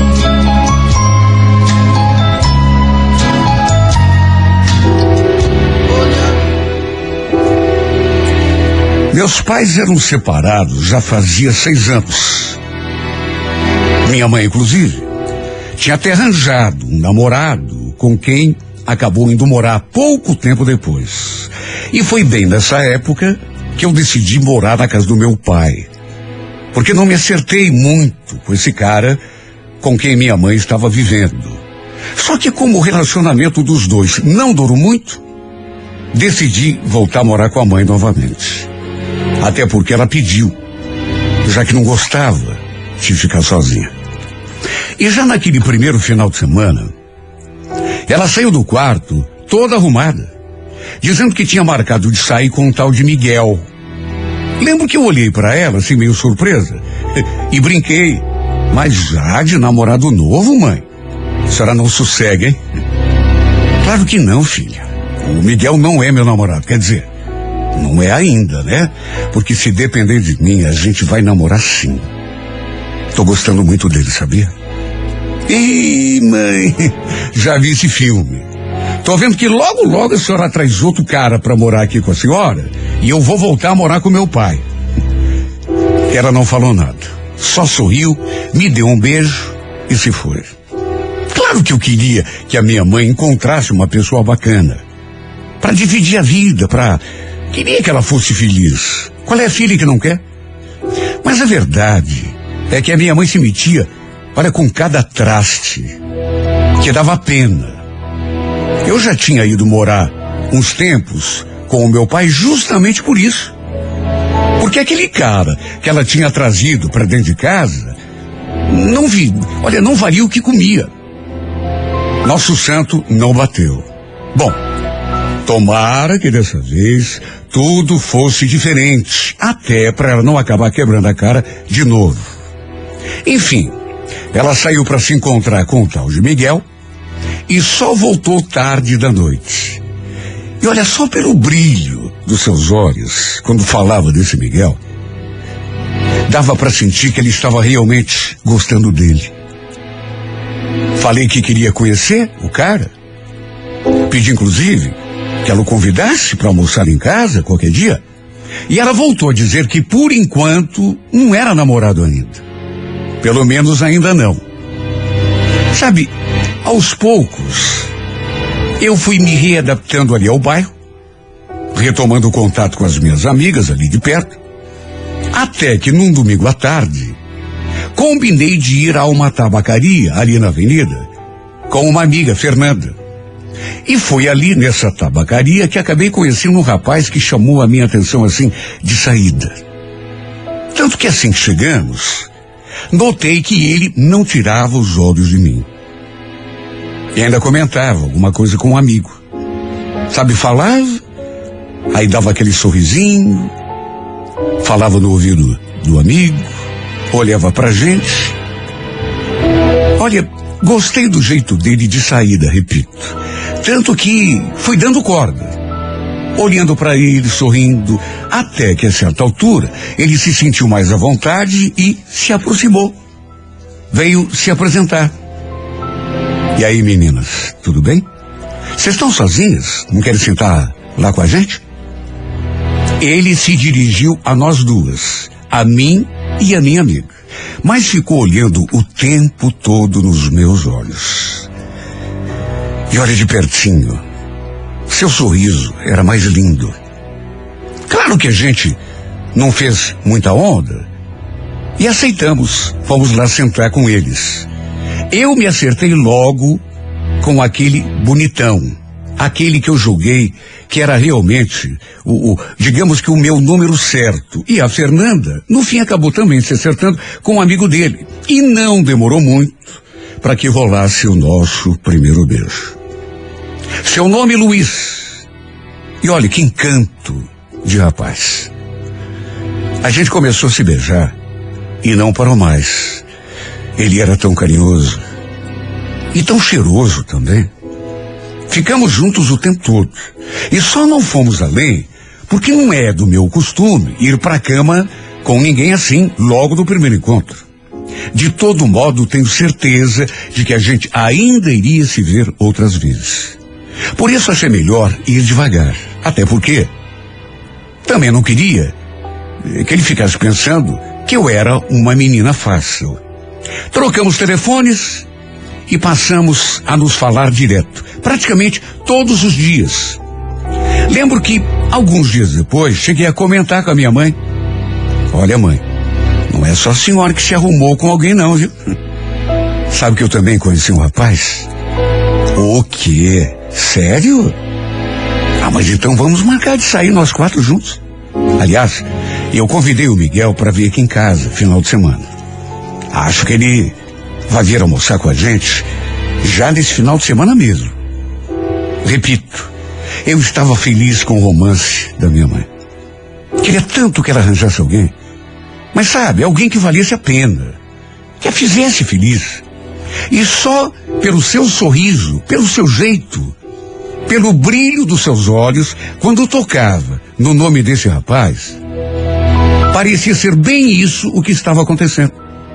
Meus pais eram separados já fazia seis anos. Minha mãe, inclusive, tinha até arranjado um namorado com quem acabou indo morar pouco tempo depois. E foi bem nessa época que eu decidi morar na casa do meu pai. Porque não me acertei muito com esse cara com quem minha mãe estava vivendo. Só que como o relacionamento dos dois não durou muito, decidi voltar a morar com a mãe novamente. Até porque ela pediu, já que não gostava de ficar sozinha. E já naquele primeiro final de semana, ela saiu do quarto toda arrumada, dizendo que tinha marcado de sair com um tal de Miguel. Lembro que eu olhei para ela, assim, meio surpresa, e brinquei. Mas já de namorado novo, mãe? A senhora não sossega, hein? Claro que não, filha. O Miguel não é meu namorado, quer dizer, não é ainda, né? Porque se depender de mim, a gente vai namorar sim. Tô gostando muito dele, sabia? Ih, mãe, já vi esse filme. Tô vendo que logo, logo a senhora traz outro cara pra morar aqui com a senhora e eu vou voltar a morar com meu pai. Ela não falou nada, só sorriu, me deu um beijo e se foi. Claro que eu queria que a minha mãe encontrasse uma pessoa bacana pra dividir a vida, pra... Queria que ela fosse feliz. Qual é a filha que não quer? Mas a verdade é que a minha mãe se metia, olha, com cada traste, que dava pena. Eu já tinha ido morar uns tempos com o meu pai justamente por isso. Porque aquele cara que ela tinha trazido para dentro de casa, não vi, olha, não valia o que comia. Nosso santo não bateu. Bom, tomara que dessa vez tudo fosse diferente, até para ela não acabar quebrando a cara de novo. Enfim, ela saiu para se encontrar com o tal de Miguel e só voltou tarde da noite. E olha, só pelo brilho dos seus olhos, quando falava desse Miguel, dava para sentir que ele estava realmente gostando dele. Falei que queria conhecer o cara, pedi inclusive que ela o convidasse para almoçar em casa qualquer dia, e ela voltou a dizer que por enquanto não era namorado ainda. Pelo menos ainda não. Sabe, aos poucos, eu fui me readaptando ali ao bairro, retomando o contato com as minhas amigas ali de perto, até que num domingo à tarde, combinei de ir a uma tabacaria ali na avenida com uma amiga, Fernanda. E foi ali nessa tabacaria que acabei conhecendo um rapaz que chamou a minha atenção assim, de saída. Tanto que assim que chegamos, notei que ele não tirava os olhos de mim. E ainda comentava alguma coisa com um amigo. Sabe, falava, aí dava aquele sorrisinho, falava no ouvido do amigo, olhava pra gente. Olha, gostei do jeito dele de saída, repito. Tanto que fui dando corda, olhando para ele, sorrindo, até que a certa altura ele se sentiu mais à vontade e se aproximou. Veio se apresentar. E aí, meninas, tudo bem? Vocês estão sozinhas? Não querem sentar lá com a gente? Ele se dirigiu a nós duas, a mim e a minha amiga, mas ficou olhando o tempo todo nos meus olhos. E olha de pertinho, seu sorriso era mais lindo. Claro que a gente não fez muita onda e aceitamos, fomos lá sentar com eles. Eu me acertei logo com aquele bonitão, aquele que eu julguei que era realmente o, o, digamos que o meu número certo. E a Fernanda, no fim, acabou também se acertando com um amigo dele. E não demorou muito para que rolasse o nosso primeiro beijo. Seu nome, Luiz. E olha que encanto de rapaz. A gente começou a se beijar e não parou mais. Ele era tão carinhoso e tão cheiroso também. Ficamos juntos o tempo todo. E só não fomos além porque não é do meu costume ir para a cama com ninguém assim logo no primeiro encontro. De todo modo, tenho certeza de que a gente ainda iria se ver outras vezes. Por isso achei melhor ir devagar. Até porque também não queria que ele ficasse pensando que eu era uma menina fácil. Trocamos telefones e passamos a nos falar direto, praticamente todos os dias. Lembro que, alguns dias depois, cheguei a comentar com a minha mãe: olha, mãe, não é só a senhora que se arrumou com alguém não, viu? Sabe que eu também conheci um rapaz? O quê? Sério? Ah, mas então vamos marcar de sair nós quatro juntos. Aliás, eu convidei o Miguel para vir aqui em casa, final de semana. Acho que ele vai vir almoçar com a gente já nesse final de semana mesmo. Repito, eu estava feliz com o romance da minha mãe. Queria tanto que ela arranjasse alguém, mas sabe, alguém que valesse a pena, que a fizesse feliz. E só pelo seu sorriso, pelo seu jeito, pelo brilho dos seus olhos, quando tocava no nome desse rapaz, parecia ser bem isso o que estava acontecendo.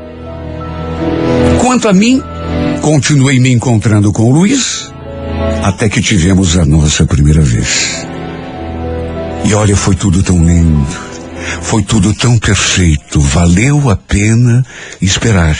Quanto a mim, continuei me encontrando com o Luiz, até que tivemos a nossa primeira vez. E olha, foi tudo tão lindo, foi tudo tão perfeito, valeu a pena esperar.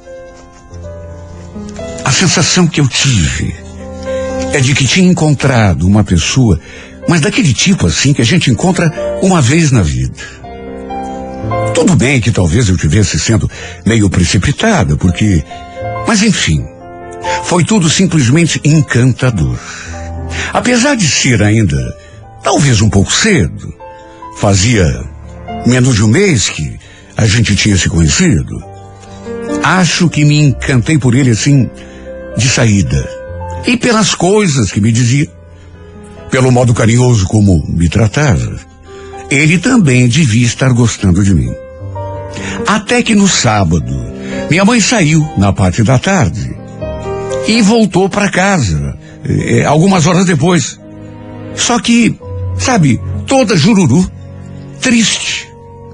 A sensação que eu tive é de que tinha encontrado uma pessoa, mas daquele tipo assim que a gente encontra uma vez na vida. Tudo bem que talvez eu estivesse sendo meio precipitada, porque... Mas enfim, foi tudo simplesmente encantador. Apesar de ser ainda, talvez um pouco cedo, fazia menos de um mês que a gente tinha se conhecido, acho que me encantei por ele assim, de saída. E pelas coisas que me dizia, pelo modo carinhoso como me tratava, ele também devia estar gostando de mim. Até que no sábado, minha mãe saiu na parte da tarde e voltou para casa, eh, algumas horas depois. Só que, sabe, toda jururu, triste.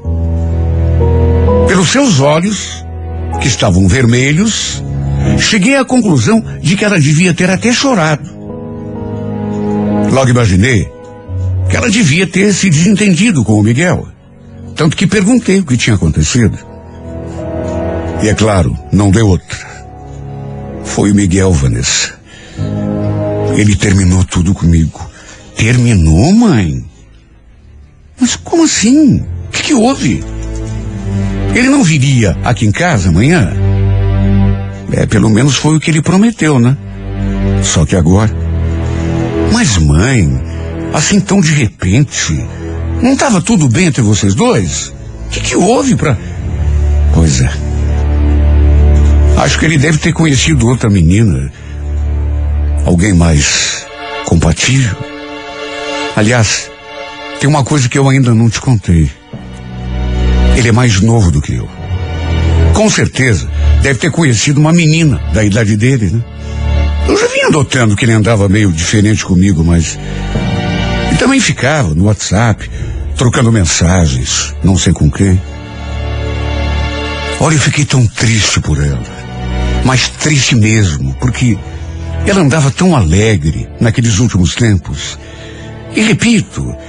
Pelos seus olhos, que estavam vermelhos, cheguei à conclusão de que ela devia ter até chorado. Logo imaginei que ela devia ter se desentendido com o Miguel, tanto que perguntei o que tinha acontecido. E é claro, não deu outra. Foi o Miguel, Vanessa. Ele terminou tudo comigo. Terminou, mãe? Mas como assim? O que, que houve? Ele não viria aqui em casa amanhã? É, pelo menos foi o que ele prometeu, né? Só que agora... Mas, mãe, assim tão de repente, não estava tudo bem entre vocês dois? O que, que houve pra... Pois é. Acho que ele deve ter conhecido outra menina. Alguém mais compatível. Aliás, tem uma coisa que eu ainda não te contei. Ele é mais novo do que eu. Com certeza, deve ter conhecido uma menina da idade dele, né? Eu já vinha notando que ele andava meio diferente comigo, mas... Ele também ficava no WhatsApp, trocando mensagens, não sei com quem. Olha, eu fiquei tão triste por ela. Mas triste mesmo, porque ela andava tão alegre naqueles últimos tempos. E repito,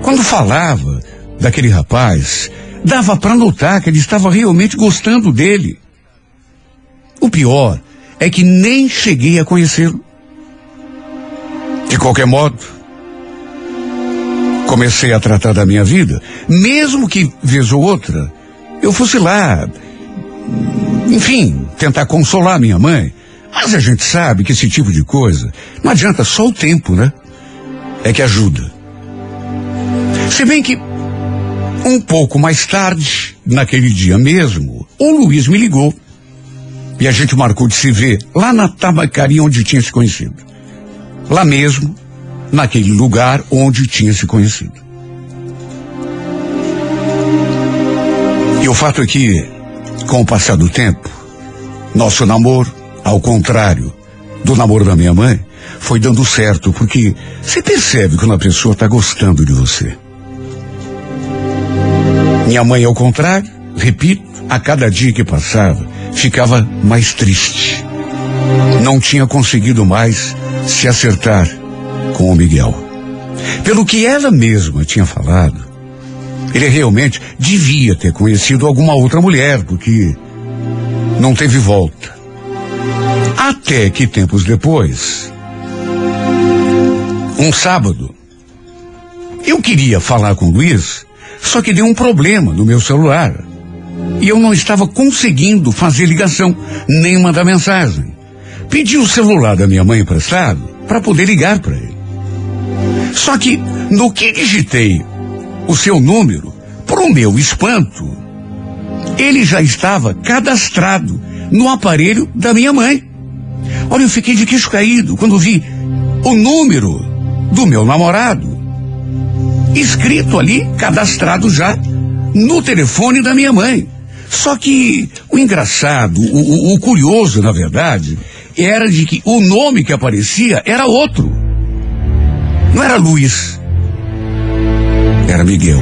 Quando falava daquele rapaz, dava para notar que ele estava realmente gostando dele. O pior é que nem cheguei a conhecê-lo. De qualquer modo, comecei a tratar da minha vida, mesmo que, vez ou outra, eu fosse lá, enfim, tentar consolar minha mãe. Mas a gente sabe que esse tipo de coisa não adianta, só o tempo, né? É que ajuda. Se bem que, um pouco mais tarde, naquele dia mesmo, o Luiz me ligou. E a gente marcou de se ver lá na tabacaria onde tinha se conhecido. Lá mesmo, naquele lugar onde tinha se conhecido. E o fato é que, com o passar do tempo, nosso namoro, ao contrário do namoro da minha mãe, foi dando certo, porque você percebe quando a pessoa está gostando de você. Minha mãe, ao contrário, repito, a cada dia que passava, ficava mais triste. Não tinha conseguido mais se acertar com o Miguel. Pelo que ela mesma tinha falado, ele realmente devia ter conhecido alguma outra mulher, porque não teve volta. Até que tempos depois, um sábado, eu queria falar com o Luiz, só que deu um problema no meu celular. E eu não estava conseguindo fazer ligação, nem mandar mensagem. Pedi o celular da minha mãe emprestado para poder ligar para ele. Só que, no que digitei o seu número, pro meu espanto, ele já estava cadastrado no aparelho da minha mãe. Olha, eu fiquei de queixo caído quando vi o número do meu namorado escrito ali, cadastrado já no telefone da minha mãe. Só que o engraçado, o, o, o curioso, na verdade, era de que o nome que aparecia era outro. Não era Luiz, era Miguel.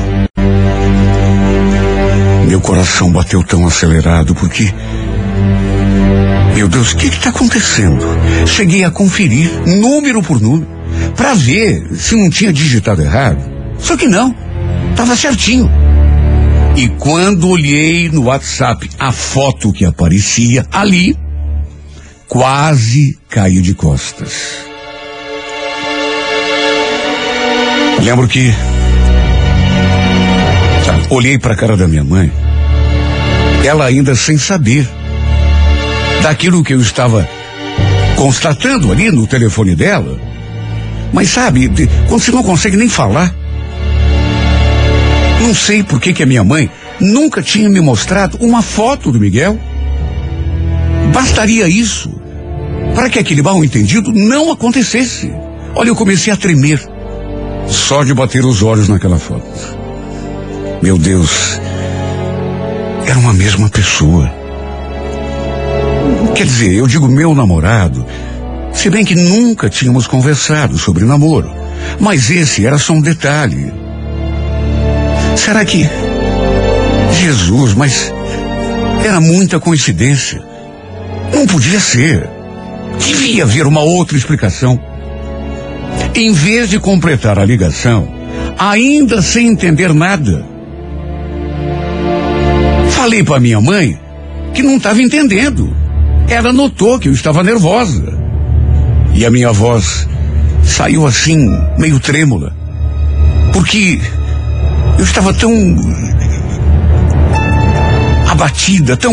Meu coração bateu tão acelerado porque, meu Deus, o que está acontecendo? Cheguei a conferir número por número para ver se não tinha digitado errado. Só que não, estava certinho. E quando olhei no WhatsApp a foto que aparecia ali, quase caí de costas. Lembro que sabe, olhei para a cara da minha mãe, ela ainda sem saber daquilo que eu estava constatando ali no telefone dela. Mas sabe, quando você não consegue nem falar, não sei por que que a minha mãe nunca tinha me mostrado uma foto do Miguel. Bastaria isso para que aquele mal-entendido não acontecesse. Olha, eu comecei a tremer só de bater os olhos naquela foto. Meu Deus, era uma mesma pessoa. Quer dizer, eu digo meu namorado, se bem que nunca tínhamos conversado sobre namoro, mas esse era só um detalhe. Será que... Jesus, mas era muita coincidência. Não podia ser. Devia haver uma outra explicação. Em vez de completar a ligação, ainda sem entender nada, falei para minha mãe que não estava entendendo. Ela notou que eu estava nervosa. E a minha voz saiu assim, meio trêmula. Porque eu estava tão abatida, tão...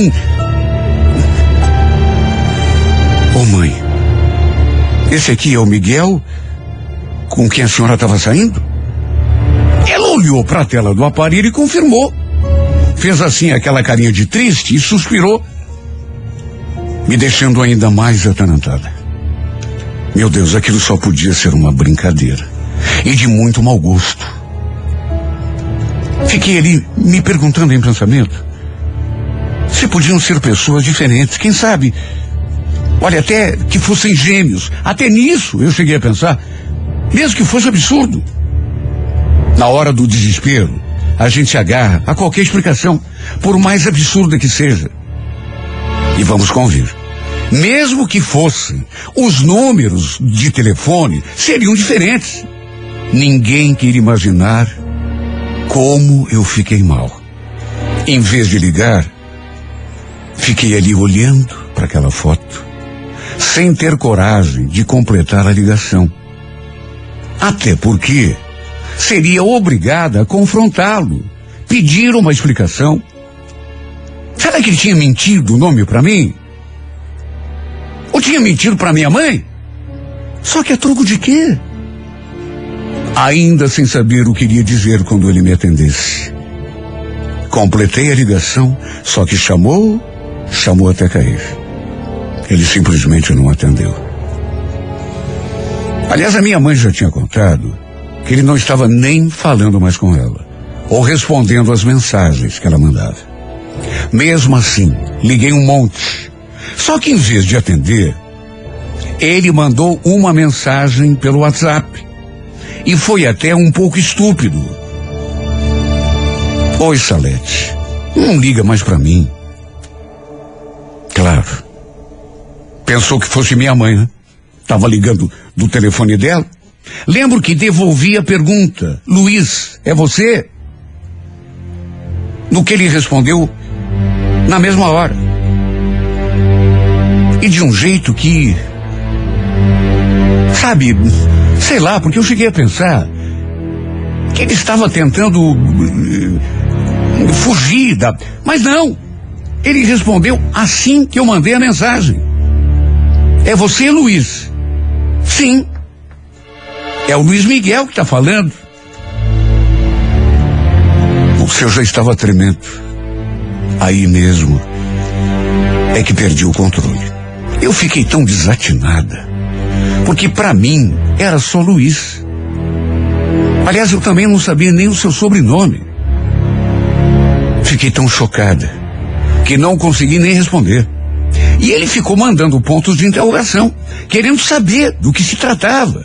Ô mãe, esse aqui é o Miguel com quem a senhora estava saindo? Ela olhou para a tela do aparelho e confirmou. Fez assim aquela carinha de triste e suspirou, me deixando ainda mais atarantada. Meu Deus, aquilo só podia ser uma brincadeira e de muito mau gosto. Fiquei ali me perguntando em pensamento se podiam ser pessoas diferentes, quem sabe, olha, até que fossem gêmeos. Até nisso eu cheguei a pensar, mesmo que fosse absurdo. Na hora do desespero, a gente se agarra a qualquer explicação, por mais absurda que seja. E vamos convir, mesmo que fossem, os números de telefone seriam diferentes. Ninguém queria imaginar Como eu fiquei mal. Em vez de ligar, fiquei ali olhando para aquela foto, sem ter coragem de completar a ligação. Até porque seria obrigada a confrontá-lo, pedir uma explicação. Será que ele tinha mentido o nome para mim? Ou tinha mentido para minha mãe? Só que a troco de quê? Ainda sem saber o que iria dizer quando ele me atendesse. Completei a ligação, só que chamou, chamou até cair. Ele simplesmente não atendeu. Aliás, a minha mãe já tinha contado que ele não estava nem falando mais com ela, ou respondendo às mensagens que ela mandava. Mesmo assim, liguei um monte. Só que em vez de atender, ele mandou uma mensagem pelo WhatsApp. E foi até um pouco estúpido. Oi, Salete. Não liga mais pra mim. Claro. Pensou que fosse minha mãe, né? Tava ligando do telefone dela. Lembro que devolvi a pergunta. Luiz, é você? No que ele respondeu, na mesma hora. E de um jeito que... Sabe, sei lá, porque eu cheguei a pensar que ele estava tentando uh, fugir da... Mas não, ele respondeu assim que eu mandei a mensagem. É você, Luiz? Sim. É o Luiz Miguel que está falando. O seu já estava tremendo. Aí mesmo é que perdi o controle. Eu fiquei tão desatinada, porque para mim era só Luiz. Aliás, eu também não sabia nem o seu sobrenome. Fiquei tão chocada que não consegui nem responder. E ele ficou mandando pontos de interrogação, querendo saber do que se tratava.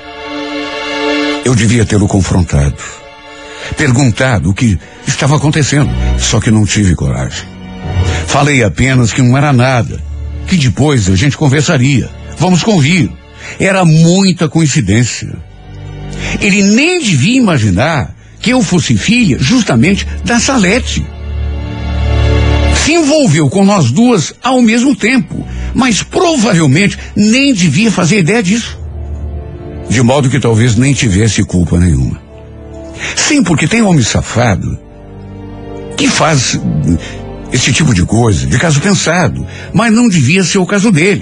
Eu devia tê-lo confrontado, perguntado o que estava acontecendo, só que não tive coragem. Falei apenas que não era nada, que depois a gente conversaria. Vamos convir. Era muita coincidência. Ele nem devia imaginar que eu fosse filha justamente da Salete. Se envolveu com nós duas ao mesmo tempo, mas provavelmente nem devia fazer ideia disso. De modo que talvez nem tivesse culpa nenhuma. Sim, porque tem homem safado que faz esse tipo de coisa, de caso pensado, mas não devia ser o caso dele.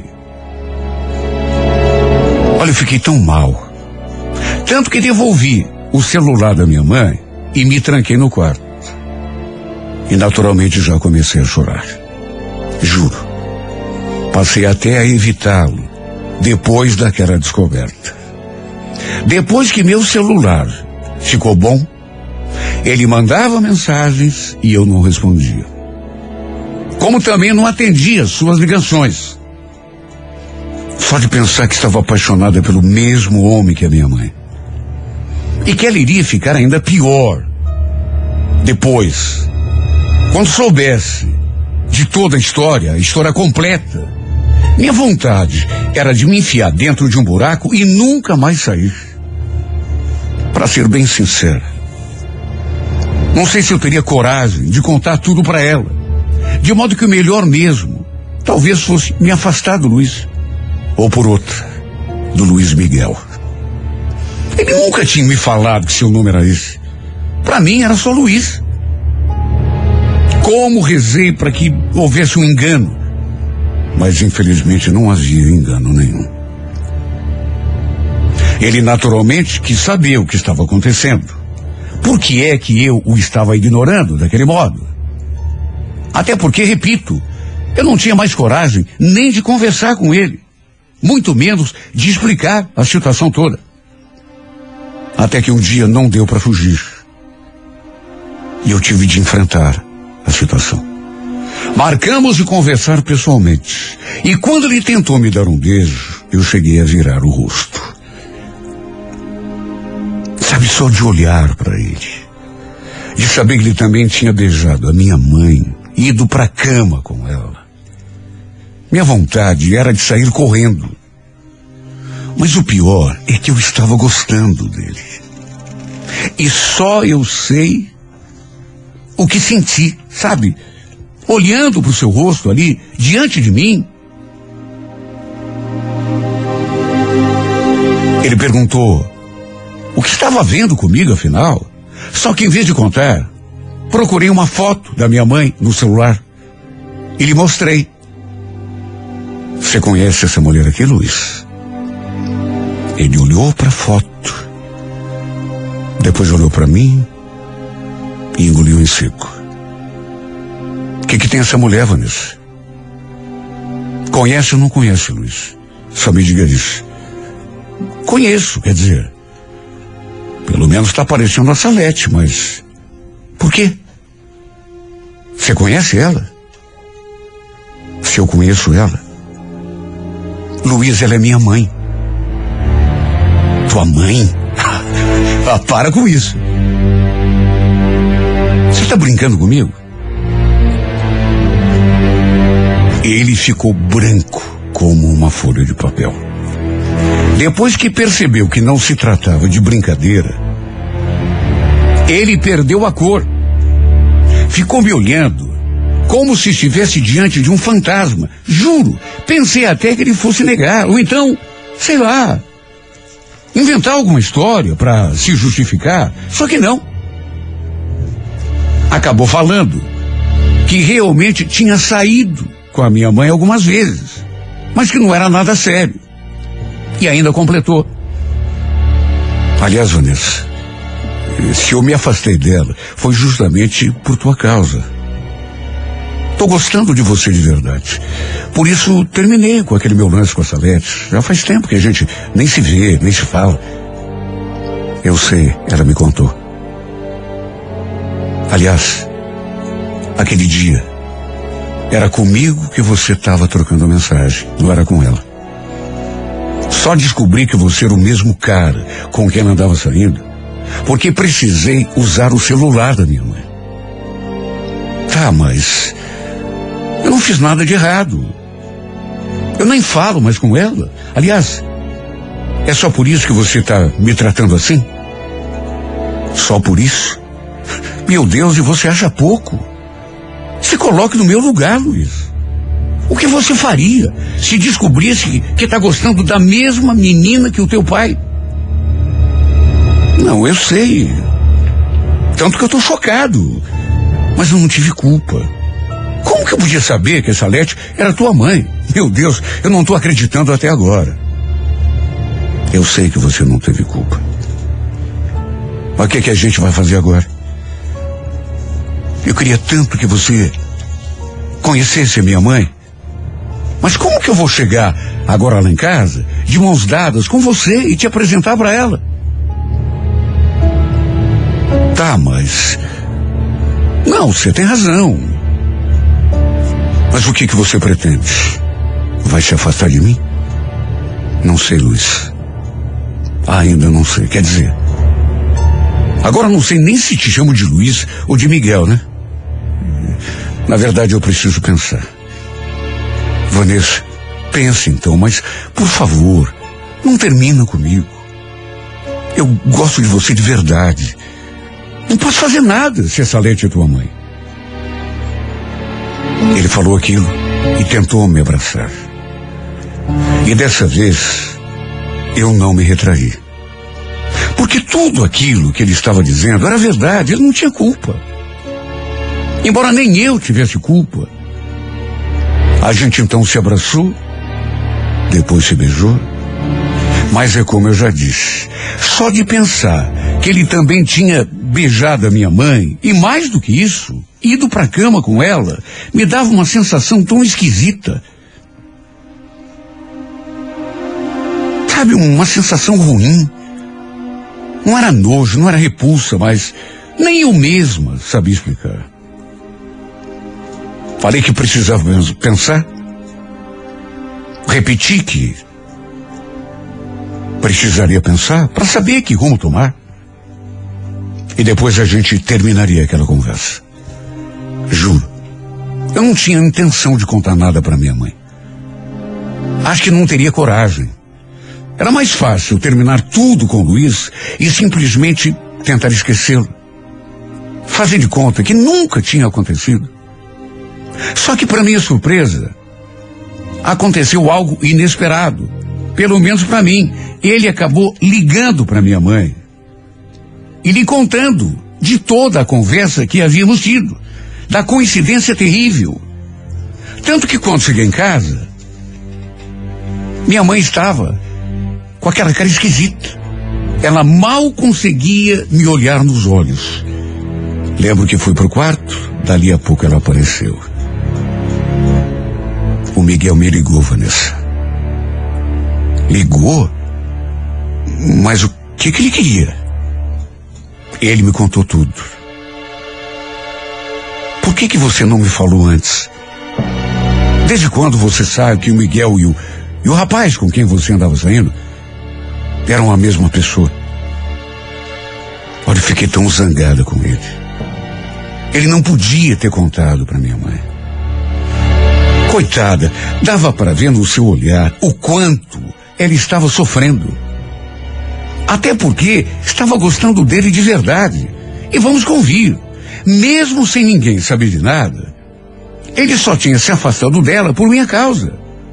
Olha, eu fiquei tão mal. Tanto que devolvi o celular da minha mãe e me tranquei no quarto. E naturalmente já comecei a chorar. Juro. Passei até a evitá-lo depois daquela descoberta. Depois que meu celular ficou bom, ele mandava mensagens e eu não respondia. Como também não atendia suas ligações. Só de pensar que estava apaixonada pelo mesmo homem que a minha mãe. E que ela iria ficar ainda pior depois, quando soubesse de toda a história, a história completa. Minha vontade era de me enfiar dentro de um buraco e nunca mais sair. Para ser bem sincero, não sei se eu teria coragem de contar tudo para ela. De modo que o melhor mesmo, talvez fosse me afastar do Luiz. Ou por outra, do Luiz Miguel. Ele nunca tinha me falado que seu nome era esse. Para mim era só Luiz. Como rezei para que houvesse um engano. Mas infelizmente não havia engano nenhum. Ele naturalmente quis saber o que estava acontecendo. Por que é que eu o estava ignorando daquele modo? Até porque, repito, eu não tinha mais coragem nem de conversar com ele. Muito menos de explicar a situação toda. Até que um dia não deu para fugir. E eu tive de enfrentar a situação. Marcamos de conversar pessoalmente. E quando ele tentou me dar um beijo, eu cheguei a virar o rosto. Sabe, só de olhar para ele. De saber que ele também tinha beijado a minha mãe, ido para a cama com ela. Minha vontade era de sair correndo. Mas o pior é que eu estava gostando dele. E só eu sei o que senti, sabe? Olhando para o seu rosto ali, diante de mim. Ele perguntou o que estava vendo comigo, afinal. Só que em vez de contar, procurei uma foto da minha mãe no celular e lhe mostrei. Você conhece essa mulher aqui, Luiz? Ele olhou para a foto, depois olhou para mim e engoliu em seco. O que que tem essa mulher, Vanessa? Conhece ou não conhece, Luiz? Só me diga isso. Conheço, quer dizer, pelo menos está parecendo a Salete, mas por quê? Você conhece ela? Se eu conheço ela? Luiz, ela é minha mãe. Tua mãe? Ah, para com isso. Você está brincando comigo? Ele ficou branco como uma folha de papel. Depois que percebeu que não se tratava de brincadeira, ele perdeu a cor. Ficou me olhando como se estivesse diante de um fantasma. Juro, pensei até que ele fosse negar, ou então, sei lá, inventar alguma história para se justificar. Só que não. Acabou falando que realmente tinha saído com a minha mãe algumas vezes, mas que não era nada sério. E ainda completou: aliás, Vanessa, se eu me afastei dela, foi justamente por tua causa. Tô gostando de você de verdade. Por isso, terminei com aquele meu lance com a Salete. Já faz tempo que a gente nem se vê, nem se fala. Eu sei, ela me contou. Aliás, aquele dia, era comigo que você estava trocando mensagem, não era com ela. Só descobri que você era o mesmo cara com quem ela andava saindo porque precisei usar o celular da minha mãe. Tá, mas eu não fiz nada de errado. Eu nem falo mais com ela. Aliás, é só por isso que você está me tratando assim? Só por isso? Meu Deus, e você acha pouco? Se coloque no meu lugar, Luiz. O que você faria se descobrisse que está gostando da mesma menina que o teu pai? Não, eu sei. Tanto que eu estou chocado. Mas eu não tive culpa. Como que eu podia saber que a Salete era tua mãe? Meu Deus, eu não estou acreditando até agora. Eu sei que você não teve culpa. Mas o que, que a gente vai fazer agora? Eu queria tanto que você conhecesse a minha mãe. Mas como que eu vou chegar agora lá em casa, de mãos dadas com você e te apresentar para ela? Tá, mas... Não, você tem razão. Mas o que que você pretende? Vai se afastar de mim? Não sei, Luiz. Ainda não sei. Quer dizer, agora não sei nem se te chamo de Luiz ou de Miguel, né? Na verdade, eu preciso pensar. Vanessa, pense então, mas, por favor, não termina comigo. Eu gosto de você de verdade. Não posso fazer nada se a Salete é tua mãe. Ele falou aquilo e tentou me abraçar. E dessa vez, eu não me retraí. Porque tudo aquilo que ele estava dizendo era verdade, ele não tinha culpa. Embora nem eu tivesse culpa. A gente então se abraçou, depois se beijou. Mas é como eu já disse, só de pensar que ele também tinha beijado a minha mãe, e mais do que isso, ido para a cama com ela, me dava uma sensação tão esquisita. Sabe, uma sensação ruim. Não era nojo, não era repulsa, mas nem eu mesma sabia explicar. Falei que precisava pensar. Repeti que precisaria pensar para saber que rumo tomar. E depois a gente terminaria aquela conversa. Juro, eu não tinha intenção de contar nada para minha mãe. Acho que não teria coragem. Era mais fácil terminar tudo com o Luiz e simplesmente tentar esquecê-lo. fazer de conta que nunca tinha acontecido. Só que, para minha surpresa, aconteceu algo inesperado. Pelo menos para mim. Ele acabou ligando para minha mãe e lhe contando de toda a conversa que havíamos tido, da coincidência terrível. Tanto que quando cheguei em casa, minha mãe estava com aquela cara esquisita. Ela mal conseguia me olhar nos olhos. Lembro que fui pro quarto, dali a pouco ela apareceu. O Miguel me ligou, Vanessa. Ligou? Mas o que que ele queria? Ele me contou tudo. Por que que você não me falou antes? Desde quando você sabe que o Miguel e o, e o rapaz com quem você andava saindo eram a mesma pessoa? Olha, eu fiquei tão zangada com ele. Ele não podia ter contado para minha mãe. Coitada, dava para ver no seu olhar o quanto ela estava sofrendo. Até porque estava gostando dele de verdade. E vamos convir, mesmo sem ninguém saber de nada, ele só tinha se afastado dela por minha causa.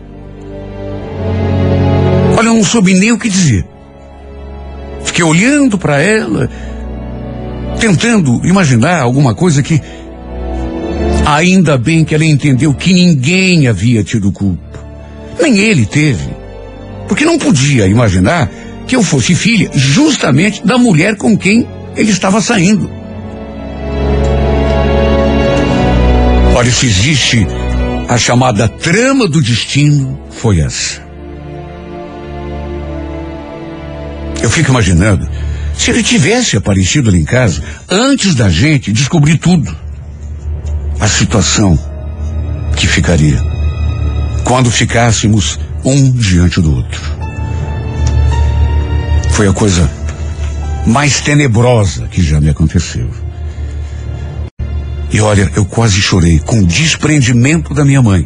Olha, eu não soube nem o que dizer. Fiquei olhando para ela, tentando imaginar alguma coisa que... Ainda bem que ela entendeu que ninguém havia tido culpa. Nem ele teve. Porque não podia imaginar que eu fosse filha justamente da mulher com quem ele estava saindo. Olha, se existe a chamada trama do destino, foi essa. Eu fico imaginando se ele tivesse aparecido ali em casa antes da gente descobrir tudo. A situação que ficaria quando ficássemos um diante do outro. Foi a coisa mais tenebrosa que já me aconteceu. E olha, eu quase chorei com o desprendimento da minha mãe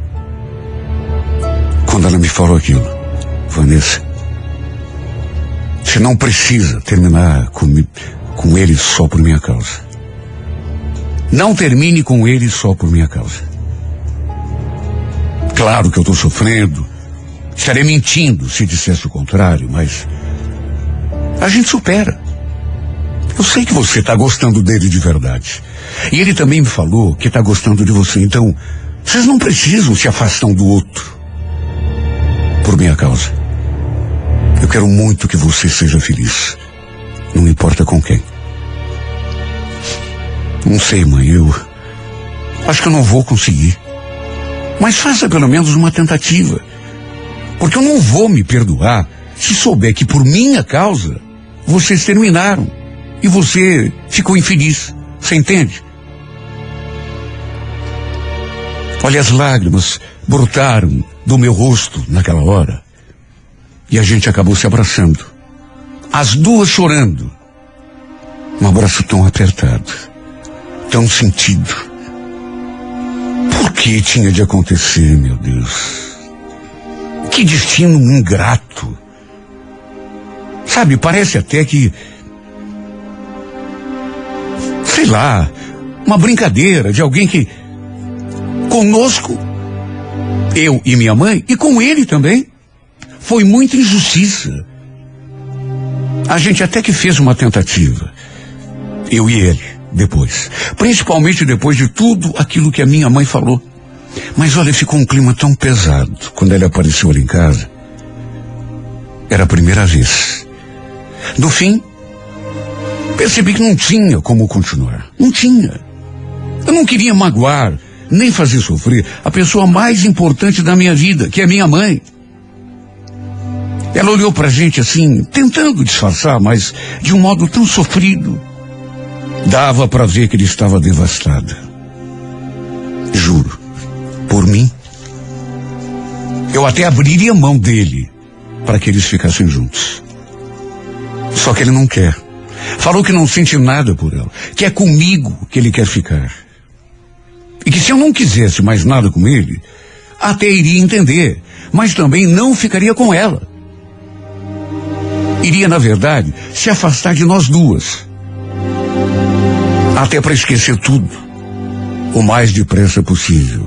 quando ela me falou aquilo. Vanessa, você não precisa terminar com, com ele só por minha causa. Não termine com ele só por minha causa. Claro que eu estou sofrendo, estarei mentindo se dissesse o contrário, mas a gente supera. Eu sei que você está gostando dele de verdade. E ele também me falou que está gostando de você. Então, vocês não precisam se afastar um do outro por minha causa. Eu quero muito que você seja feliz. Não importa com quem. Não sei, mãe, eu acho que eu não vou conseguir. Mas faça pelo menos uma tentativa. Porque eu não vou me perdoar se souber que por minha causa vocês terminaram e você ficou infeliz. Você entende? Olha, as lágrimas brotaram do meu rosto naquela hora. E a gente acabou se abraçando. As duas chorando. Um abraço tão apertado. Tão sentido. Por que tinha de acontecer, meu Deus? Que destino ingrato. Sabe, parece até que... sei lá, uma brincadeira de alguém que... conosco, eu e minha mãe, e com ele também, foi muita injustiça. A gente até que fez uma tentativa. Eu e ele. Depois, principalmente depois de tudo aquilo que a minha mãe falou. Mas olha, ficou um clima tão pesado quando ele apareceu ali em casa. Era a primeira vez. No fim, percebi que não tinha como continuar. Não tinha. Eu não queria magoar, nem fazer sofrer a pessoa mais importante da minha vida, que é minha mãe. Ela olhou pra gente assim, tentando disfarçar, mas de um modo tão sofrido. Dava para ver que ele estava devastada. Juro, por mim, eu até abriria a mão dele para que eles ficassem juntos. Só que ele não quer. Falou que não sente nada por ela, que é comigo que ele quer ficar. E que se eu não quisesse mais nada com ele, até iria entender, mas também não ficaria com ela. Iria, na verdade, se afastar de nós duas. Até para esquecer tudo o mais depressa possível.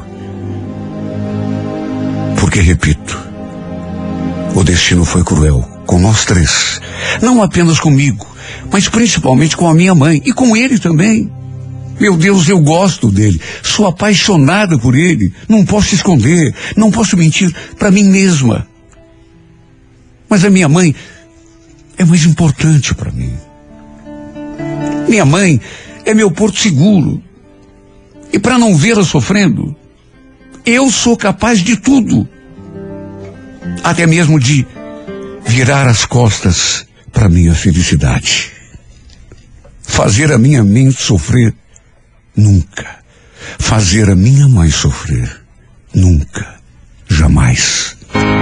Porque, repito, o destino foi cruel com nós três. Não apenas comigo, mas principalmente com a minha mãe e com ele também. Meu Deus, eu gosto dele, sou apaixonada por ele, não posso esconder, não posso mentir para mim mesma. Mas a minha mãe é mais importante para mim. Minha mãe é meu porto seguro. E para não vê-la sofrendo, eu sou capaz de tudo. Até mesmo de virar as costas para minha felicidade. Fazer a minha mente sofrer, nunca. Fazer a minha mãe sofrer, nunca. Jamais.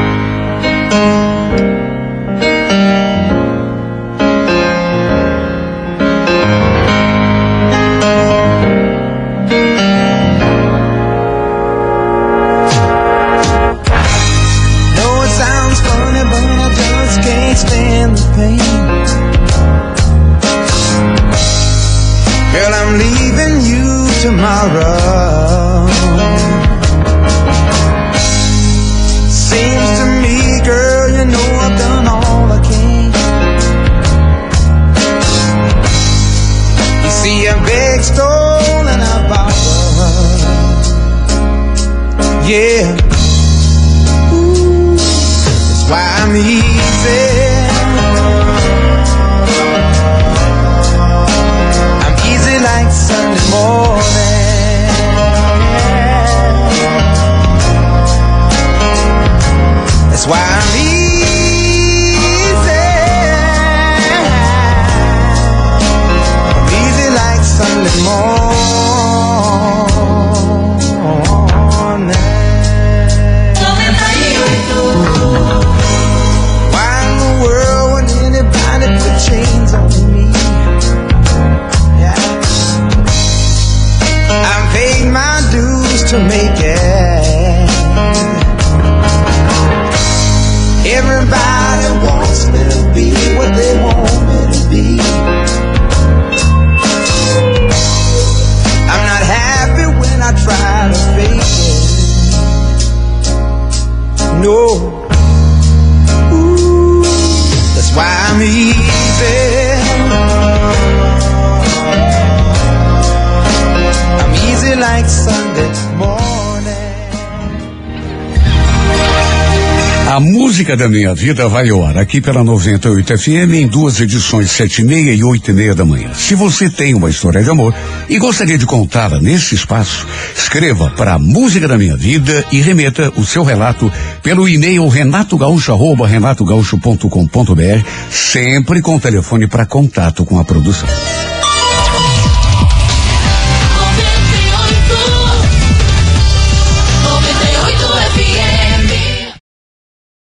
Stand the pain. Girl, I'm leaving you tomorrow. Seems to me, girl, you know I've done all I can. You see, I beg, stole, and I borrowed. Yeah. Ooh, that's why I'm easy. Like Sunday morning. That's why I'm easy. I'm easy like Sunday morning. Why in the world would anybody put chains on me? Paid my dues to make it. Everybody wants me to be what they want me to be. I'm not happy when I try to fake it. No. Ooh, that's why I'm easy. Like Sunday morning. A música da minha vida vai ao ar aqui pela noventa e oito F M em duas edições, sete e meia e oito e meia da manhã. Se você tem uma história de amor e gostaria de contá-la nesse espaço, escreva para a Música da Minha Vida e remeta o seu relato pelo e-mail renato gaúcho arroba renato gaúcho ponto com ponto br, sempre com telefone para contato com a produção.